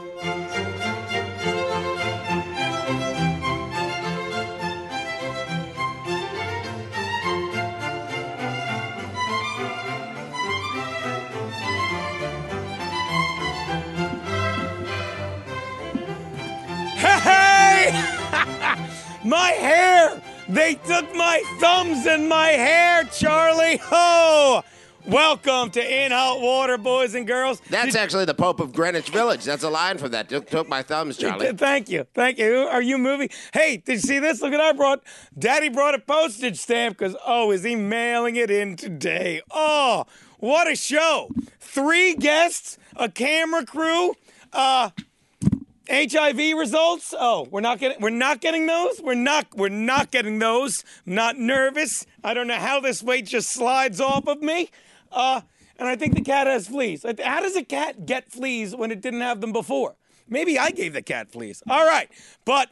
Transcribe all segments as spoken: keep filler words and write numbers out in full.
Hey! My hair! They took my thumbs and my hair, Charlie! Ho! Welcome to In Hot Water, boys and girls. That's Did, actually the Pope of Greenwich Village. That's a line from that. Took, took my thumbs, Charlie. Thank you. Thank you. Are you moving? Hey, did you see this? Look what I brought. Daddy brought a postage stamp because, oh, is he mailing it in today? Oh, what a show. Three guests, a camera crew, uh... H I V results? Oh, we're not getting we're not getting those? We're not we're not getting those. I'm not nervous. I don't know how this weight just slides off of me. Uh, and I think the cat has fleas. How does a cat get fleas when it didn't have them before? Maybe I gave the cat fleas. All right. But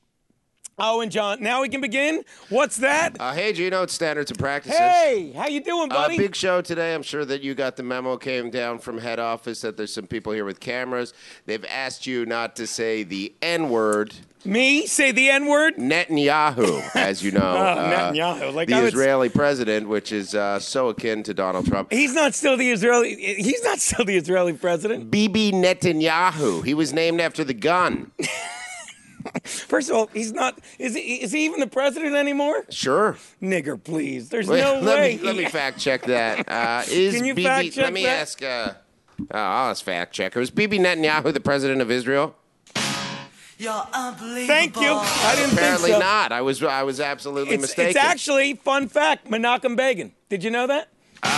oh, and John, now we can begin. What's that? Uh, hey, Gino, it's Standards and Practices. Hey, how you doing, buddy? Uh, big show today. I'm sure that you got the memo, came down from head office, that there's some people here with cameras. They've asked you not to say the N-word. Me? Say the N-word? Netanyahu, as you know. oh, uh, Netanyahu. Like the I would... Israeli president, which is uh, so akin to Donald Trump. He's not still the Israeli... He's not still the Israeli president. Bibi Netanyahu. He was named after the gun. First of all, he's not. Is he? Is he even the president anymore? Sure. Nigger, please. There's Wait, no let way. Me, let me fact check that. Uh, is Can you Bibi, fact check Let me that? ask. Uh, oh, I'll ask fact checker. Is Bibi Netanyahu the president of Israel? You're unbelievable. Thank you. I didn't Apparently think so. not. I was. I was absolutely It's, mistaken. it's actually fun fact. Menachem Begin. Did you know that?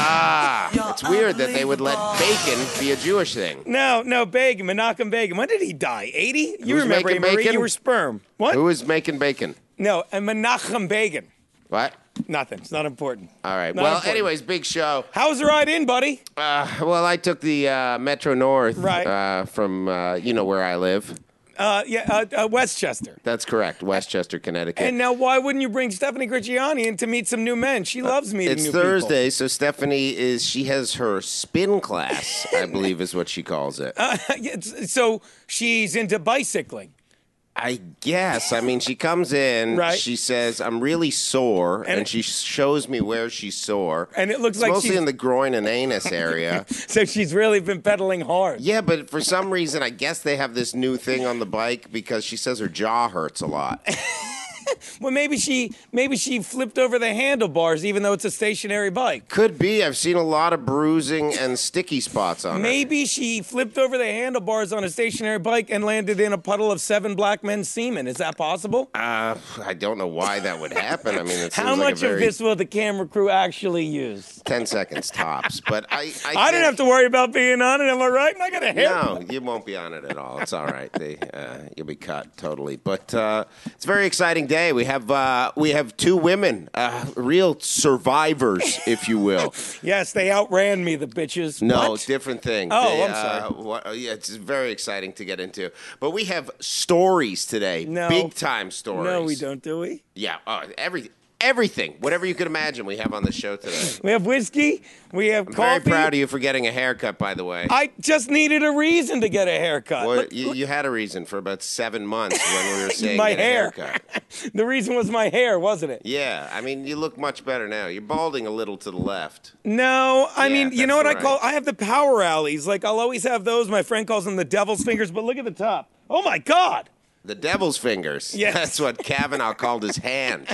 Ah, it's weird that they would let bacon be a Jewish thing. No, no, Begin. Menachem Begin. When did he die? eighty? You Who's remember making him, Marie? bacon? You were sperm. What? Who is making bacon? No, and Menachem Begin. What? Nothing. It's not important. All right. Not well, important. anyways, big show. How was the ride in, buddy? Uh, well, I took the uh, Metro North Right. uh, from uh, you know where I live. Uh, yeah, uh, uh, Westchester. That's correct, Westchester, Connecticut. And now, why wouldn't you bring Stephanie Griciani in to meet some new men? She loves meeting It's new Thursday, so Stephanie is, she has her spin class, I believe is what she calls it. people. Uh, yeah, it's- so she's into bicycling. I guess. I mean, she comes in, Right. she says, I'm really sore, And and, it- she shows me where she's sore. And it looks It's like mostly she's- in the groin and anus area. So she's really been pedaling hard. Yeah, but for some reason, I guess they have this new thing on the bike because she says her jaw hurts a lot. Well, maybe she maybe she flipped over the handlebars, even though it's a stationary bike. Could be. I've seen a lot of bruising and sticky spots on her. Maybe she flipped over the handlebars on a stationary bike and landed in a puddle of seven black men's semen. Is that possible? Uh, I don't know why that would happen. I mean, it seems How like much a very of this will the camera crew actually use? ten seconds tops. But I, I, I think- didn't have to worry about being on it. Am I right? And I got a hair. No, you won't be on it at all. It's all right. They, uh, you'll be cut totally. But uh, it's a very exciting day. We have uh, we have two women, uh, real survivors, if you will. Yes, they outran me, the bitches. No, What? different thing. Oh, They, I'm sorry. uh, what, yeah, it's very exciting to get into. But we have stories today, No. big time stories. No, we don't, do we? Yeah, uh, every everything, whatever you could imagine, we have on the show today. We have whiskey. We have I'm coffee. very proud of you for getting a haircut, by the way. I just needed a reason to get a haircut. Well, Look- you, you had a reason for about seven months when we were saying my get a hair. haircut. The reason was my hair, wasn't it? Yeah, I mean, you look much better now. You're balding a little to the left. No, I Yeah, mean, you know what that's I call? right. I have the power alleys. Like I'll always have those. My friend calls them the devil's fingers. But look at the top. Oh my God! The devil's fingers. Yes. That's what Kavanaugh called his hand.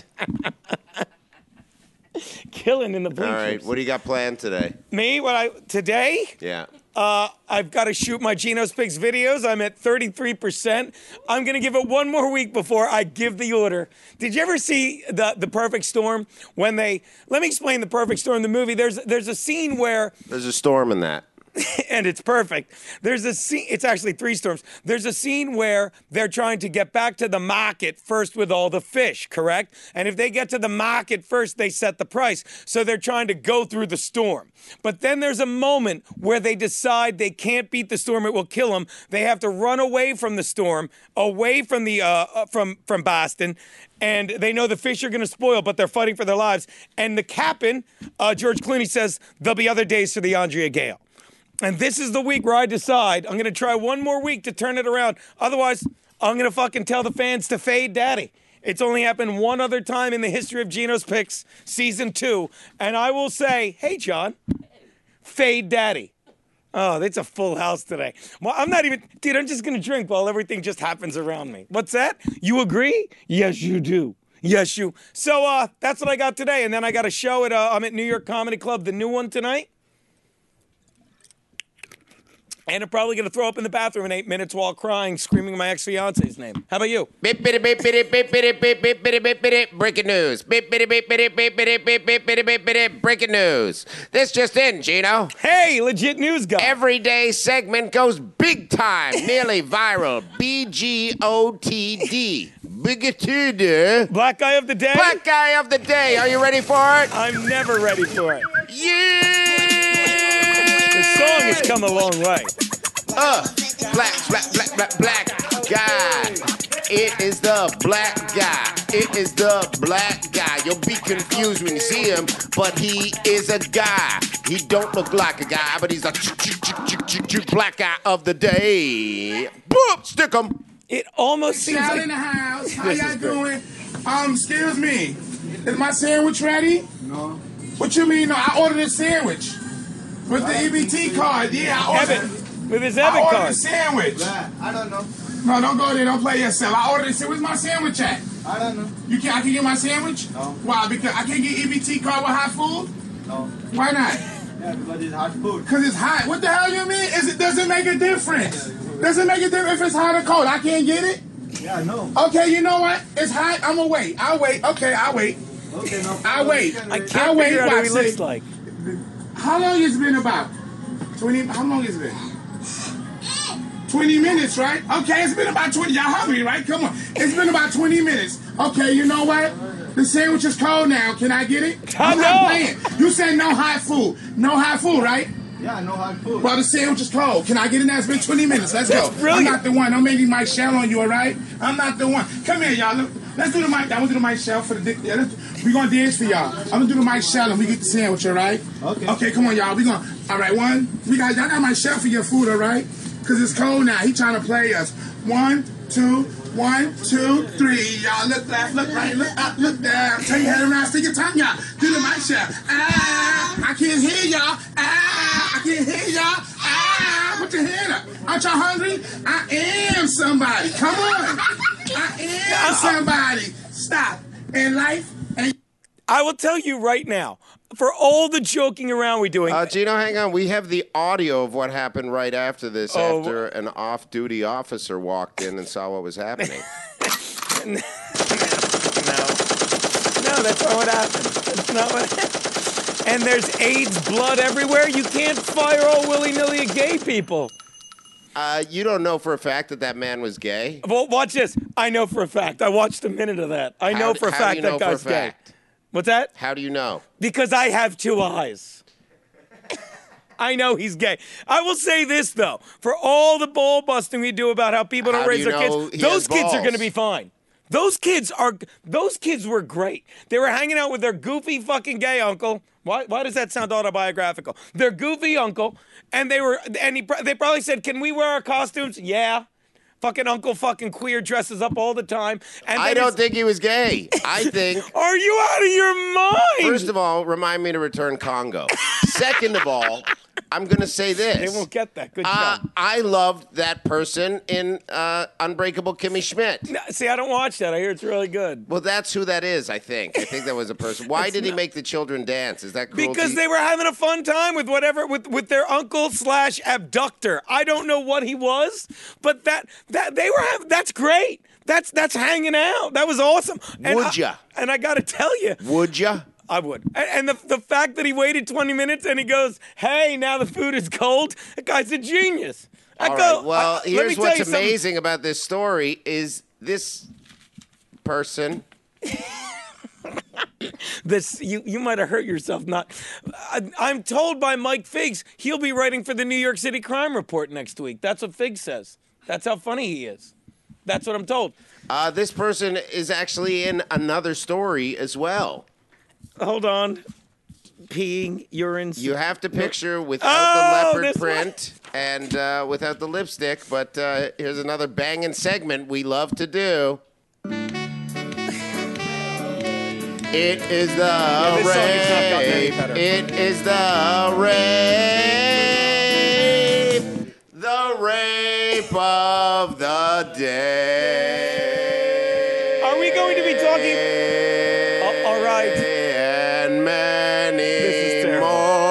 Killing in the All bleachers. right, what do you got planned today? Me? What I today? Yeah. Uh, I've got to shoot my Geno Speaks videos. I'm at thirty-three percent. I'm going to give it one more week before I give the order. Did you ever see the the Perfect Storm? When they let me explain the Perfect Storm, the movie. There's there's a scene where There's a storm in that. and it's perfect. There's a scene, it's actually three storms. There's a scene where they're trying to get back to the market first with all the fish, correct? And if they get to the market first, they set the price. So they're trying to go through the storm. But then there's a moment where they decide they can't beat the storm, it will kill them. They have to run away from the storm, away from the uh, uh, from from Boston. And they know the fish are going to spoil, but they're fighting for their lives. And the captain, uh, George Clooney, says there'll be other days for the Andrea Gale. And this is the week where I decide I'm going to try one more week to turn it around. Otherwise, I'm going to fucking tell the fans to fade Daddy. It's only happened one other time in the history of Gino's Picks, season two. And I will say, hey, John, fade Daddy. Oh, it's a full house today. Well, I'm not even, dude, I'm just going to drink while everything just happens around me. What's that? You agree? Yes, you do. Yes, you. So uh, that's what I got today. And then I got a show at, uh, I'm at New York Comedy Club, the new one tonight. And I'm probably going to throw up in the bathroom in eight minutes while crying, screaming my ex-fiance's name. How about you? Beep, bitty, beep, bitty, beep, bitty, beep, beep, bitty, beep, bitty. Breaking news. Beep, bitty, beep, bitty, beep, bitty, beep, beep, bitty, beep, bitty. Breaking news. This just in, Gino. Hey, legit news guy. Everyday segment goes big time, nearly viral. B G O T D. Bigoted. Black guy of the day? Black guy of the day. Are you ready for it? I'm never ready for it. Yeah! The song has come a long way. Uh, black, black, black, black, black guy. It is the black guy. It is the black guy. You'll be confused when you see him, but he is a guy. He don't look like a guy, but he's a black guy of the day. Boop, stick him. It almost seems Shout like... in the house. How This y'all is great. doing? Um, excuse me. Is my sandwich ready? No. What you mean? No, I ordered a sandwich with the E B T card. Yeah, I ordered. Evan, with his I Evan ordered card. a sandwich. I don't know. No, don't go there. Don't play yourself. I ordered a sandwich. Where's my sandwich at? I don't know. You can I can get my sandwich? No. Why? Because I can't get E B T card with hot food? No. Why not? Yeah, because it's hot food. Because it's hot. What the hell you mean? Is it doesn't make a difference? Does it make a difference if it's hot or cold? I can't get it? Yeah, no. Okay, you know what? It's hot. I'm gonna wait. I'll wait. Okay, I'll wait. Okay, no. I'll wait. I can't I'll wait. figure out who he Watch looks it. like. How long has it been about? twenty, how long has it been? twenty minutes, right? Okay, it's been about twenty. Y'all hungry, right? Come on. It's been about twenty minutes. Okay, you know what? The sandwich is cold now. Can I get it? I'm No. not playing. You said no hot food. No hot food, right? Yeah, no hot food. Well, the sandwich is cold. Can I get it now? It's been twenty minutes. Let's go. That's brilliant. I'm not the one. Don't make me Mike Shell on you, all right? I'm not the one. Come here, y'all. Look, let's do the Mike. I want to do the Mike Shell for the dick. Yeah, let's- we going to dance for y'all. I'm going to do the Mike Shell and we get the sandwich, all right? Okay. Okay, come on, y'all. We going to. All right, one. We got, y'all got Mike Shell for your food, all right? Because it's cold now. He trying to play us. One, two, one, two, three. Y'all look left, look right, look up, look down. Turn your head around, stick your tongue out. Do the Mike Shell. Ah, I can't hear y'all. Ah, I can't hear y'all. Ah, put your hand up. Aren't y'all hungry? I am somebody. Come on. I am somebody. Stop. In life, and I will tell you right now, for all the joking around we're doing, Uh, Gino, hang on. We have the audio of what happened right after this, Oh. after an off-duty officer walked in and saw what was happening. no, no, that's not what happened. That's not what happened. And there's AIDS blood everywhere. You can't fire all willy-nilly at gay people. Uh, you don't know for a fact that that man was gay? Well, watch this. I know for a fact. I watched a minute of that. I know How- for a how do fact you that know for a guy's gay. fact? What's that? How do you know? Because I have two eyes. I know he's gay. I will say this, though. For all the ball busting we do about how people don't How do raise you their know kids, he those has kids are balls? going to be fine. Those kids are. Those kids were great. They were hanging out with their goofy fucking gay uncle. Why? Why does that sound autobiographical? Their goofy uncle, and they were. And he. They probably said, "Can we wear our costumes?" Yeah. Fucking uncle, fucking queer dresses up all the time. And I then don't it's- think he was gay. I think, Are you out of your mind? first of all, remind me to return Congo. Second of all, I'm going to say this. They won't get that. Good Uh, job. I loved that person in uh, Unbreakable Kimmy Schmidt. No, see, I don't watch that. I hear it's really good. Well, that's who that is, I think. I think that was a person. Why did he make the children dance? Is that cruelty? Because they were having a fun time with whatever with, with their uncle slash abductor. I don't know what he was, but that that they were having. That's great. That's that's hanging out. That was awesome. And Would I- ya? And I got to tell you, Would ya? I would. And, and the the fact that he waited twenty minutes and he goes, "Hey, now the food is cold." That guy's a genius. I All go. right. Well, I- let me here's tell what's you something. amazing about this story is this person. This you you might have hurt yourself. Not. I, I'm told by Mike Figs he'll be writing for the New York City Crime Report next week. That's what Figs says. That's how funny he is. That's what I'm told. Uh, this person is actually in another story as well. Hold on. peeing urine. You have to picture without Oh, the leopard this one. print and uh, without the lipstick. But uh, here's another banging segment we love to do. It is the this song has not gotten any rape. better. It is the rape. The rape of the day. Are we going to be talking? Oh, all right. And many is terrible.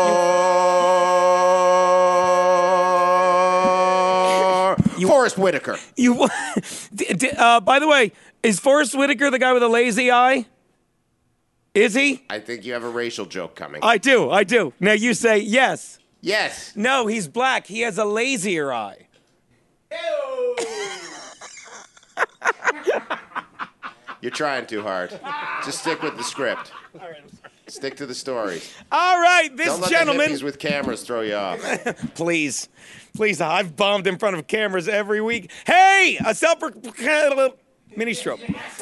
more. You- Forrest Whitaker. You. d- d- uh, by the way, is Forrest Whitaker the guy with a lazy eye? Is he? I think you have a racial joke coming. I do. I do. Now you say yes. yes. No, he's black. He has a lazier eye. You're trying too hard. Just stick with the script. Stick to the stories. All right, this Don't let gentleman. the hippies with cameras throw you off. Please, please. I've bombed in front of cameras every week. Hey, a self mini stroke.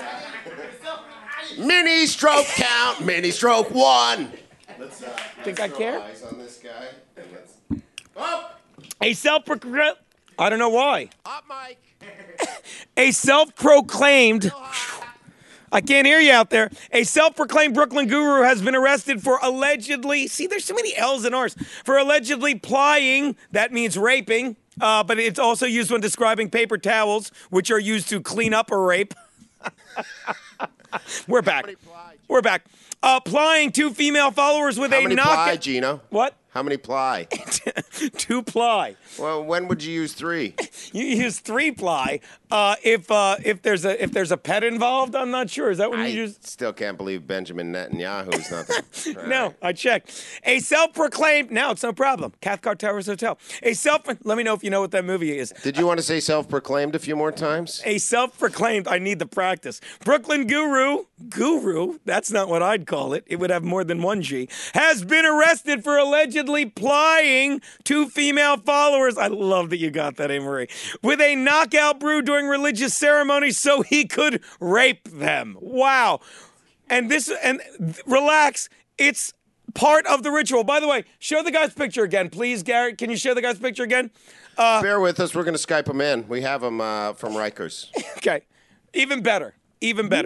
Mini stroke count. Mini stroke one. Think I care? Eyes on this guy. And let's- Up. A self. I don't know why. Up, Mike. A self-proclaimed. I can't hear you out there. A self-proclaimed Brooklyn guru has been arrested for allegedly. See, there's so many L's and R's. For allegedly plying. That means raping. Uh, but it's also used when describing paper towels, which are used to clean up a rape. We're back. We're back. Uh, plying two female followers with How a many knock. ply, Gino? What? How many ply? Two ply. Well, when would you use three? You use three ply. Uh, if uh, if there's a if there's a pet involved, I'm not sure. Is that when I you use? still can't believe Benjamin Netanyahu is not the... All No, right. I checked. A self-proclaimed. Now it's no problem. Cathcart Towers Hotel. A self. Let me know if you know what that movie is. Did you want to say self-proclaimed a few more times? A self-proclaimed. I need the practice. Brooklyn guru. Guru. That's not what I'd call it. It would have more than one G. Has been arrested for allegedly plying two female followers. I love that you got that, Amory. With a knockout brew during religious ceremonies so he could rape them. Wow. And this, and relax, it's part of the ritual. By the way, show the guy's picture again, please, Garrett. Can you show the guy's picture again? Bear with us. We're going to Skype him in. We have him uh, from Rikers. Okay. Even better. Even better.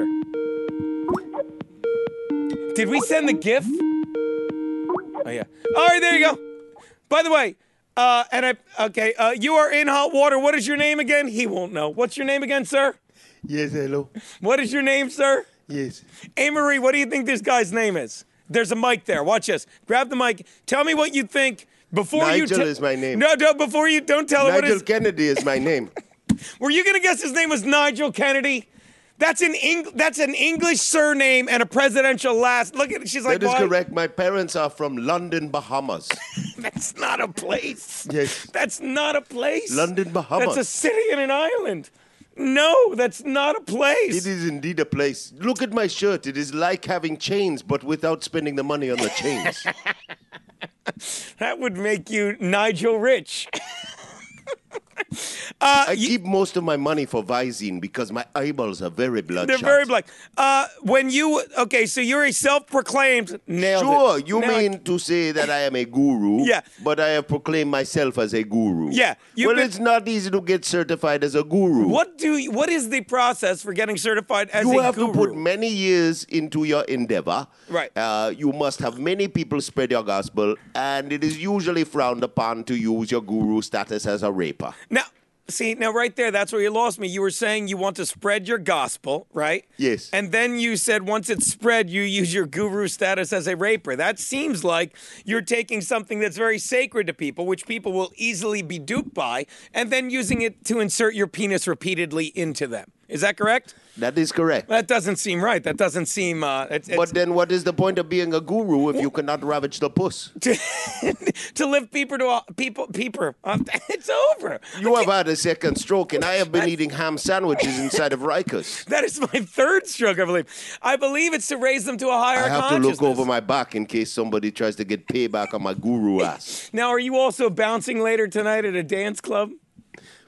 Did we send the GIF? Oh, yeah. All right, there you go. By the way, uh, and I, okay, uh, you are in hot water. What is your name again? He won't know. What's your name again, sir? Yes, hello. What is your name, sir? Yes. Amory, what do you think this guy's name is? There's a mic there. Watch this. Grab the mic. Tell me what you think before you. Nigel te- is my name. No, no. Before you, don't tell him what Nigel is. Kennedy is my name. Were you gonna guess his name was Nigel Kennedy? That's an Eng- That's an English surname and a presidential last. Look at it. She's like, That is why? correct. My parents are from London, Bahamas. That's not a place. Yes. That's not a place. London, Bahamas. That's a city and an island. No, that's not a place. It is indeed a place. Look at my shirt. It is like having chains, but without spending the money on the chains. That would make you Nigel Rich. uh, I you- keep most of my money for Visine because my eyeballs are very bloodshot. they're very black. Uh, when you okay, so you're a self-proclaimed nailed Sure, it. you Now I- mean to say that I am a guru? Yeah. But I have proclaimed myself as a guru. Yeah, you've Well, been- it's not easy to get certified as a guru. What do you, what is the process for getting certified as You a have guru? to put many years into your endeavor. Right. Uh, you must have many people spread your gospel, and it is usually frowned upon to use your guru status as a raper. Now, see, now right there, that's where you lost me. You were saying you want to spread your gospel, right? Yes. And then you said once it's spread, you use your guru status as a raper. That seems like you're taking something that's very sacred to people, which people will easily be duped by, and then using it to insert your penis repeatedly into them. Is that correct? That is correct. That doesn't seem right. That doesn't seem. Uh, it's, it's But then what is the point of being a guru if you cannot ravage the puss? to, to lift people to a, people. People. Um, it's over. You have had a second stroke, and I have been eating ham sandwiches inside of Rikers. That is my third stroke, I believe. I believe it's to raise them to a higher I have to consciousness. look over my back in case somebody tries to get payback on my guru ass. Now, are you also bouncing later tonight at a dance club?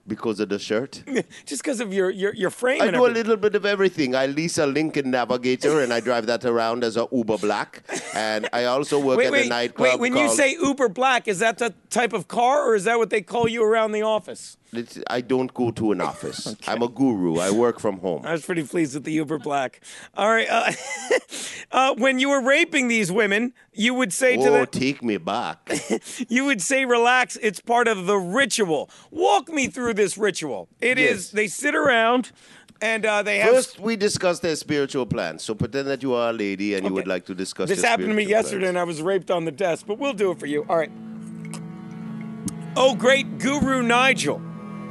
Because of the shirt? Just because of your, your, your frame I and do a everything. little bit of everything. I lease a Lincoln Navigator and I drive that around as a Uber Black. And I also work Wait, at wait, a nightclub wait. When you called- say Uber Black, is that the type of car, or is that what they call you around the office? It's, I don't go to an office. I'm a guru. I work from home. I was pretty pleased with the Uber Black. All right. Uh, uh, when you were raping these women, you would say to Oh, them, take me back. you would say, relax, it's part of the ritual. Walk me through this ritual. It Yes. is, they sit around and uh, they have... First, we discuss their spiritual plans. So pretend that you are a lady and you would Okay. like to discuss This your happened to me spiritual yesterday plans. and I was raped on the desk, but we'll do it for you. All right. Oh, great Guru Nigel.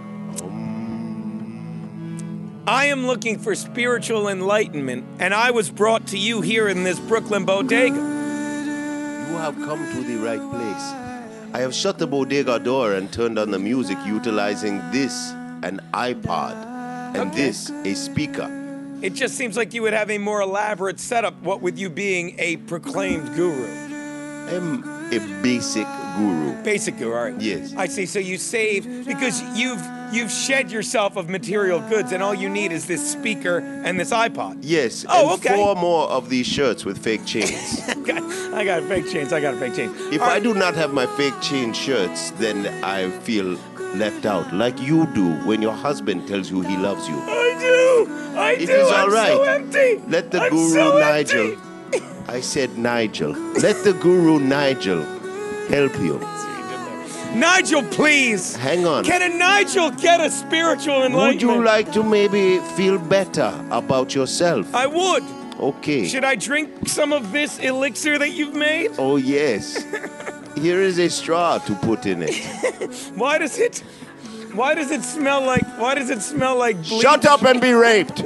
I am looking for spiritual enlightenment, and I was brought to you here in this Brooklyn bodega. You have come to the right place. I have shut the bodega door and turned on the music utilizing this, an iPod, and Okay. this, a speaker. It just seems like you would have a more elaborate setup, what with you being a proclaimed guru. I'm a basic guru. Basic guru, all right. Yes. I see. So you save, because you've you've shed yourself of material goods, and all you need is this speaker and this iPod. Yes, Oh, and okay. four more of these shirts with fake chains. I got a fake chains. I got a fake chain. If All I right. do not have my fake chain shirts, then I feel left out, like you do when your husband tells you he loves you. I do. I It do. is I'm all right. so empty. Let the I'm guru so Nigel. empty. I said Nigel. Let the guru Nigel help you. Nigel, please. Hang on. Can a Nigel get a spiritual Would enlightenment? you like to maybe feel better about yourself? I would. Okay. Should I drink some of this elixir that you've made? Oh, yes. Here is a straw to put in it. Why does it? Why does it smell like? Why does it smell like bleach? Shut up and be raped.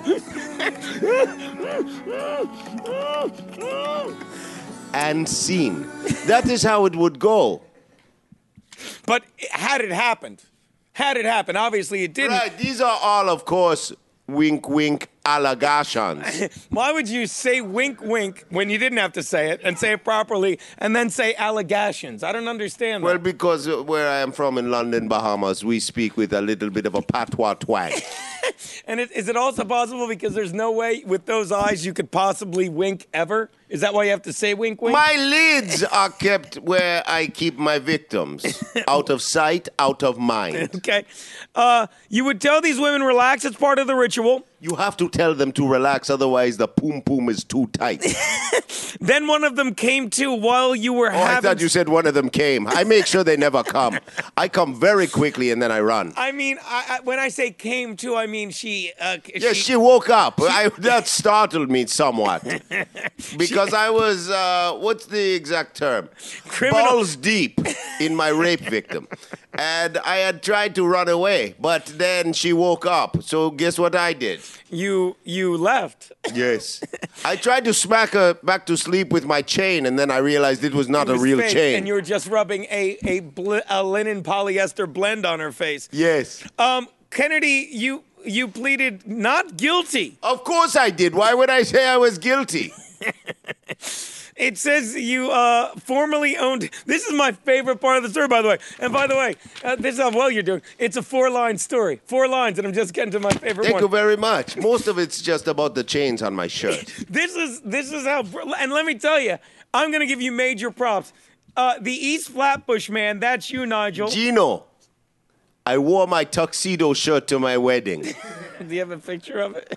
And scene. That is how it would go. But had it happened, had it happened, obviously it didn't. Right, these are all, of course, wink, wink, allegations. Why would you say wink, wink when you didn't have to say it and say it properly, and then say allegations? I don't understand Well, that. because uh, where I am from in London, Bahamas, we speak with a little bit of a patois twang. And it, is it also possible because there's no way with those eyes you could possibly wink ever? Is that why you have to say wink, wink? My lids are kept where I keep my victims. Out of sight, out of mind. Okay. Uh, you would tell these women, relax, it's part of the ritual. You have to tell them to relax, otherwise the poom poom is too tight. Then one of them came to while you were Oh, I having... thought you said one of them came. I make sure they never come. I come very quickly and then I run. I mean, I, I, when I say came to, I mean she... Uh, Yes, she woke up. I, that startled me somewhat. Because I was, uh, what's the exact term? Criminal- Balls deep in my rape victim. And I had tried to run away, but then she woke up. So guess what I did? You you left. Yes. I tried to smack her back to sleep with my chain, and then I realized it was not It a was real fake, chain. and you were just rubbing a a, bl- a linen polyester blend on her face. Yes. Um, Kennedy, you you pleaded not guilty. Of course I did. Why would I say I was guilty? It says you uh, formerly owned. This is my favorite part of the story, by the way. And by the way, uh, this is how well you're doing. It's a four-line story, four lines, and I'm just getting to my favorite Thank one. you very much. Most of it's just about the chains on my shirt. This is this is how, and let me tell you, I'm gonna give you major props. Uh, the East Flatbush man, that's you, Nigel. Gino, I wore my tuxedo shirt to my wedding. Do you have a picture of it?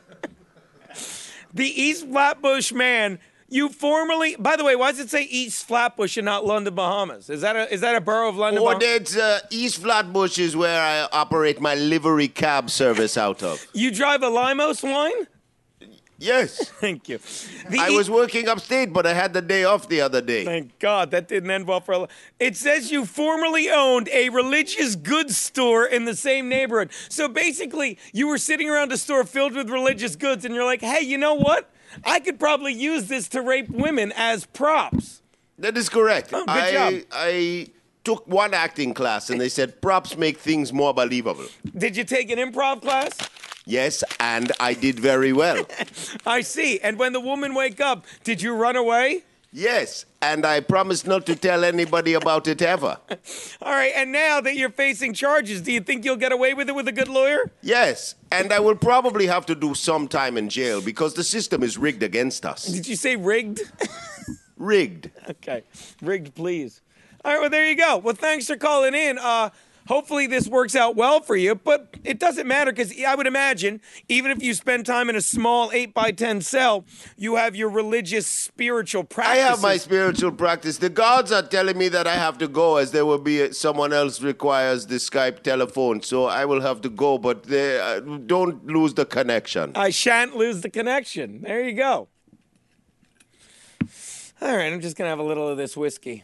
The East Flatbush man. You formerly, by the way, why does it say East Flatbush and not London, Bahamas? Is that a is that a borough of London? Or Bahamas? that's uh, East Flatbush is where I operate my livery cab service out of. You drive a Limos wine? Yes. Thank you. The I E- was working upstate, but I had the day off the other day. Thank God that didn't end well for a. It says you formerly owned a religious goods store in the same neighborhood. So basically, you were sitting around a store filled with religious goods, and you're like, "Hey, you know what? I could probably use this to rape women as props." That is correct. Oh, good I, job. I took one acting class, and they said props make things more believable. Did you take an improv class? Yes, and I did very well. I see. And when the woman wake up, did you run away? Yes, and I promise not to tell anybody about it ever. All right, and now that you're facing charges, do you think you'll get away with it with a good lawyer? Yes, and I will probably have to do some time in jail because the system is rigged against us. Did you say rigged? Rigged. Okay, rigged, please. All right, well, there you go. Well, thanks for calling in. Uh, hopefully this works out well for you, but it doesn't matter because I would imagine even if you spend time in a small eight by ten cell, you have your religious, spiritual I practices. have my spiritual practice. The gods are telling me that I have to go as there will be someone else requires the Skype telephone, so I will have to go, but they, uh, don't lose the connection. I shan't lose the connection. There you go. All right, I'm just going to have a little of this whiskey.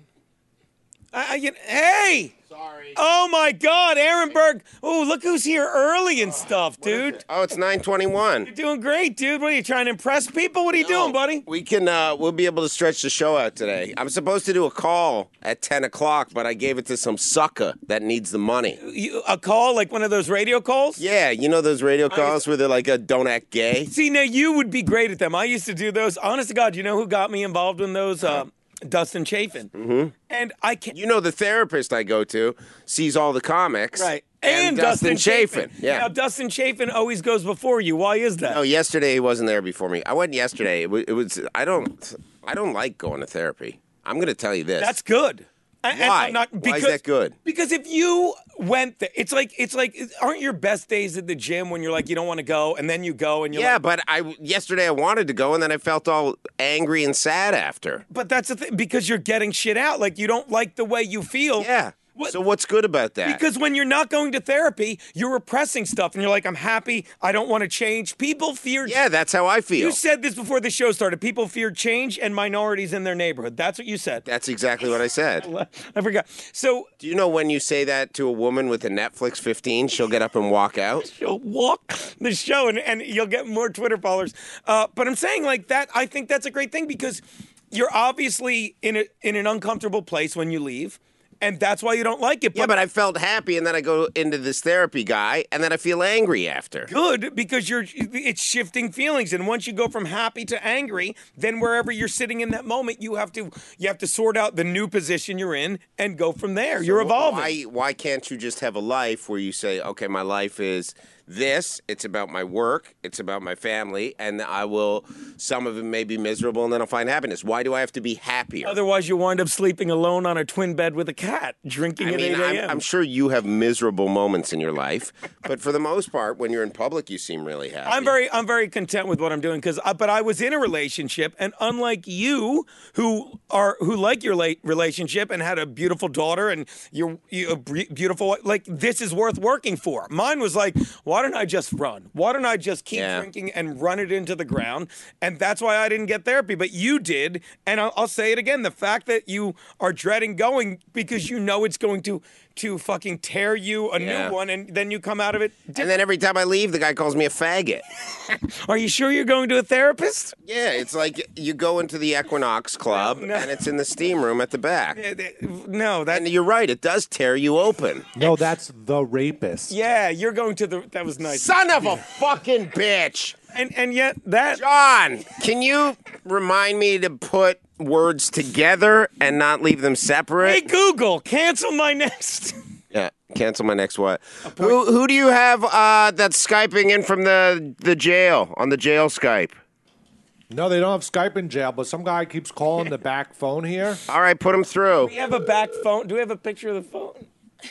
I, I get, hey! Sorry. Oh my God, Aaron Berg. Oh, look who's here early and stuff, dude. Oh, it's nine twenty-one. You're doing great, dude. What are you trying to impress people? What are you doing, buddy? We can, uh, we'll be able to stretch the show out today. I'm supposed to do a call at ten o'clock, but I gave it to some sucker that needs the money. You, a call, like one of those radio calls? Yeah, you know those radio calls where they're like, a don't act gay? See, now you would be great at them. I used to do those. Honest to God, you know who got me involved in those? Uh, Dustin Chafin. Mm-hmm. And I can't. You know the therapist I go to sees all the comics. Right. And, And, Dustin, Chafin. Yeah. Yeah. Now, Dustin Chafin always goes before you. Why is that? No, yesterday he wasn't there before me. I went yesterday. It was, it was I don't I don't like going to therapy. I'm going to tell you this. That's good. And- and Why? I'm not- Why is that good? Because if you went there, it's like it's like aren't your best days at the gym when you're like you don't want to go and then you go and you're Yeah, like, but I yesterday I wanted to go and then I felt all angry and sad after. but that's the thing because you're getting shit out. Like you don't like the way you feel. Yeah. What- So what's good about that? Because when you're not going to therapy, you're repressing stuff and you're like, I'm happy. I don't want to change. People fear. yeah, that's how I feel. You said this before the show started. People fear change and minorities in their neighborhood. That's what you said. That's exactly what I said. I forgot. So Do you know when you say that to a woman with a Netflix fifteen, she'll get up and walk out? you'll walk the show and, and you'll get more Twitter followers. Uh, but I'm saying like that, I think that's a great thing because you're obviously in a, in an uncomfortable place when you leave. And that's why you don't like it. Yeah, but I felt happy, and then I go into this therapy guy, and then I feel angry after. good because you're it's shifting feelings, and once you go from happy to angry, then wherever you're sitting in that moment, you have to you have to sort out the new position you're in and go from there. you're evolving. Why, why can't you just have a life where you say, okay, my life is this, it's about my work, it's about my family, and I will, some of it may be miserable, and then I'll find happiness. Why do I have to be happier? Otherwise, you wind up sleeping alone on a twin bed with a cat, drinking I at mean, eight I'm, a.m. I'm sure you have miserable moments in your life, but for the most part, when you're in public, you seem really happy. I'm very, I'm very content with what I'm doing because, but I was in a relationship, and unlike you, who are who like your late relationship and had a beautiful daughter and you're you, a bre- beautiful, like this is worth working for. Mine was like, why don't I just run? Why don't I just keep Yeah. drinking and run it into the ground? And that's why I didn't get therapy, but you did. And I'll, I'll say it again: the fact that you are dreading going because you know it's going to to fucking tear you a Yeah. new one, and then you come out of it. And then every time I leave, the guy calls me a faggot. Are you sure you're going to a therapist? Yeah, it's like you go into the Equinox Club, No, no. and it's in the steam room at the back. Eh, eh, No, that And you're right, it does tear you open. No, that's the rapist. yeah, you're going to the. That was nice. Son of a fucking bitch! And and yet that John, can you remind me to put words together and not leave them separate? hey Google, cancel my next. Yeah, cancel my next what? Who who do you have uh, that's Skyping in from the, the jail, on the jail Skype? No, they don't have Skype in jail, but some guy keeps calling the back phone here. All right, put him through. Do we have a back phone? Do we have a picture of the phone?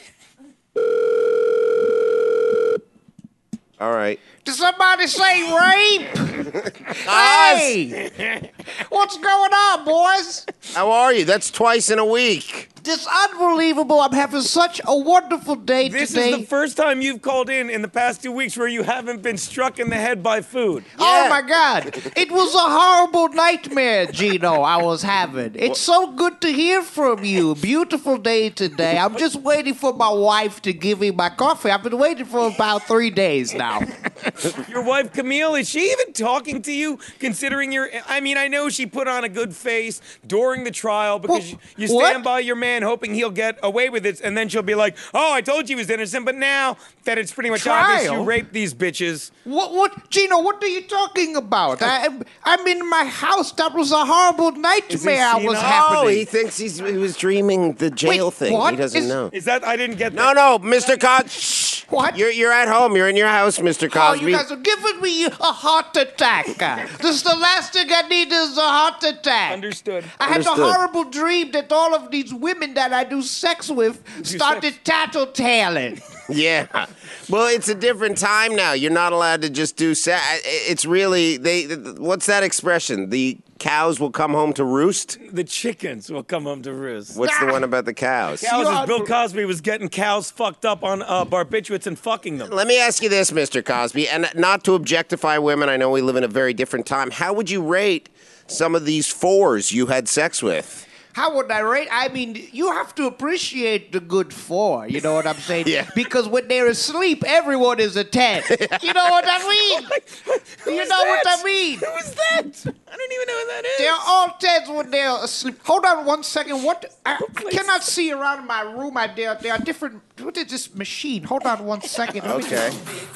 All right. Did somebody say rape? Hey! What's going on, boys? How are you? That's twice in a week. This unbelievable. I'm having such a wonderful day This today. is the first time you've called in in the past two weeks where you haven't been struck in the head by food. Oh Yeah. my God. It was a horrible nightmare, Gino, I was having. It's so good to hear from you. Beautiful day today. I'm just waiting for my wife to give me my coffee. I've been waiting for about three days now. Your wife Camille, is she even talking to you? Considering your, I mean, I know she put on a good face during the trial because Wh- you, you stand what? by your man man, hoping he'll get away with it, and then she'll be like, "Oh, I told you he was innocent," but now that it's pretty much Trial? obvious you raped these bitches. What, what, Gino, what are you talking about? I, I'm in my house. That was a horrible nightmare I was senile? happening. Oh, he thinks he's he was dreaming the jail Wait, thing. what? He doesn't Is- know. Is that I didn't get No, that. no, Mister Cosby. Shh. What? You're you're at home. You're in your house, Mister Oh, Cosby. you guys are giving me a heart attack. This is the last thing I need is a heart attack. Understood. I had a Understood. horrible dream that all of these women that I do sex with started tattletaling. Yeah. Well, it's a different time now. You're not allowed to just do sa- It's really they. What's that expression? The cows will come home to roost. The chickens will come home to roost. What's the one about the cows? Cows You're- is Bill Cosby was getting cows fucked up on uh, barbiturates and fucking them. Let me ask you this, Mister Cosby, and not to objectify women. I know we live in a very different time. How would you rate some of these fours you had sex with? How would I rate? I mean, you have to appreciate the good four. You know what I'm saying? Yeah. Because when they're asleep, everyone is a ten. You know what I mean? You know what I mean? Who is that? I don't even know who that is. They're all tens when they're asleep. Hold on one second. What? I, I cannot see around my room. I there. There are different. What is this machine? Hold on one second. Let me- Okay.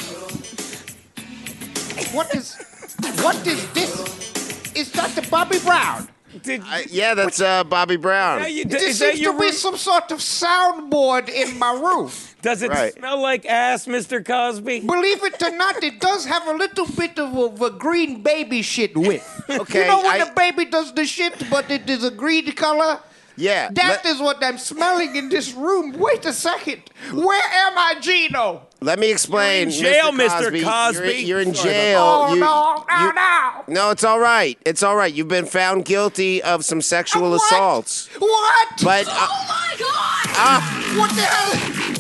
What is? What is this? Is that the Bobby Brown? Did, I, yeah, that's uh, Bobby Brown. Now you- There is that seems your to be room? some sort of soundboard in my room. Does it Right. smell like ass, Mister Cosby? Believe it or not, it does have a little bit of a, of a green baby shit with. Okay, You know when I- the baby does the shit, but it is a green color? Yeah. That let, is what I'm smelling in this room. Wait a second. Where am I, Gino? let me explain. You're in jail, Mister Mister Cosby. Cosby. You're, you're in Sorry about jail. Oh, You- no, no, you- no. No, it's all right. It's all right. You've been found guilty of some sexual What? assaults. What? But uh, Oh my god! ah, What the hell?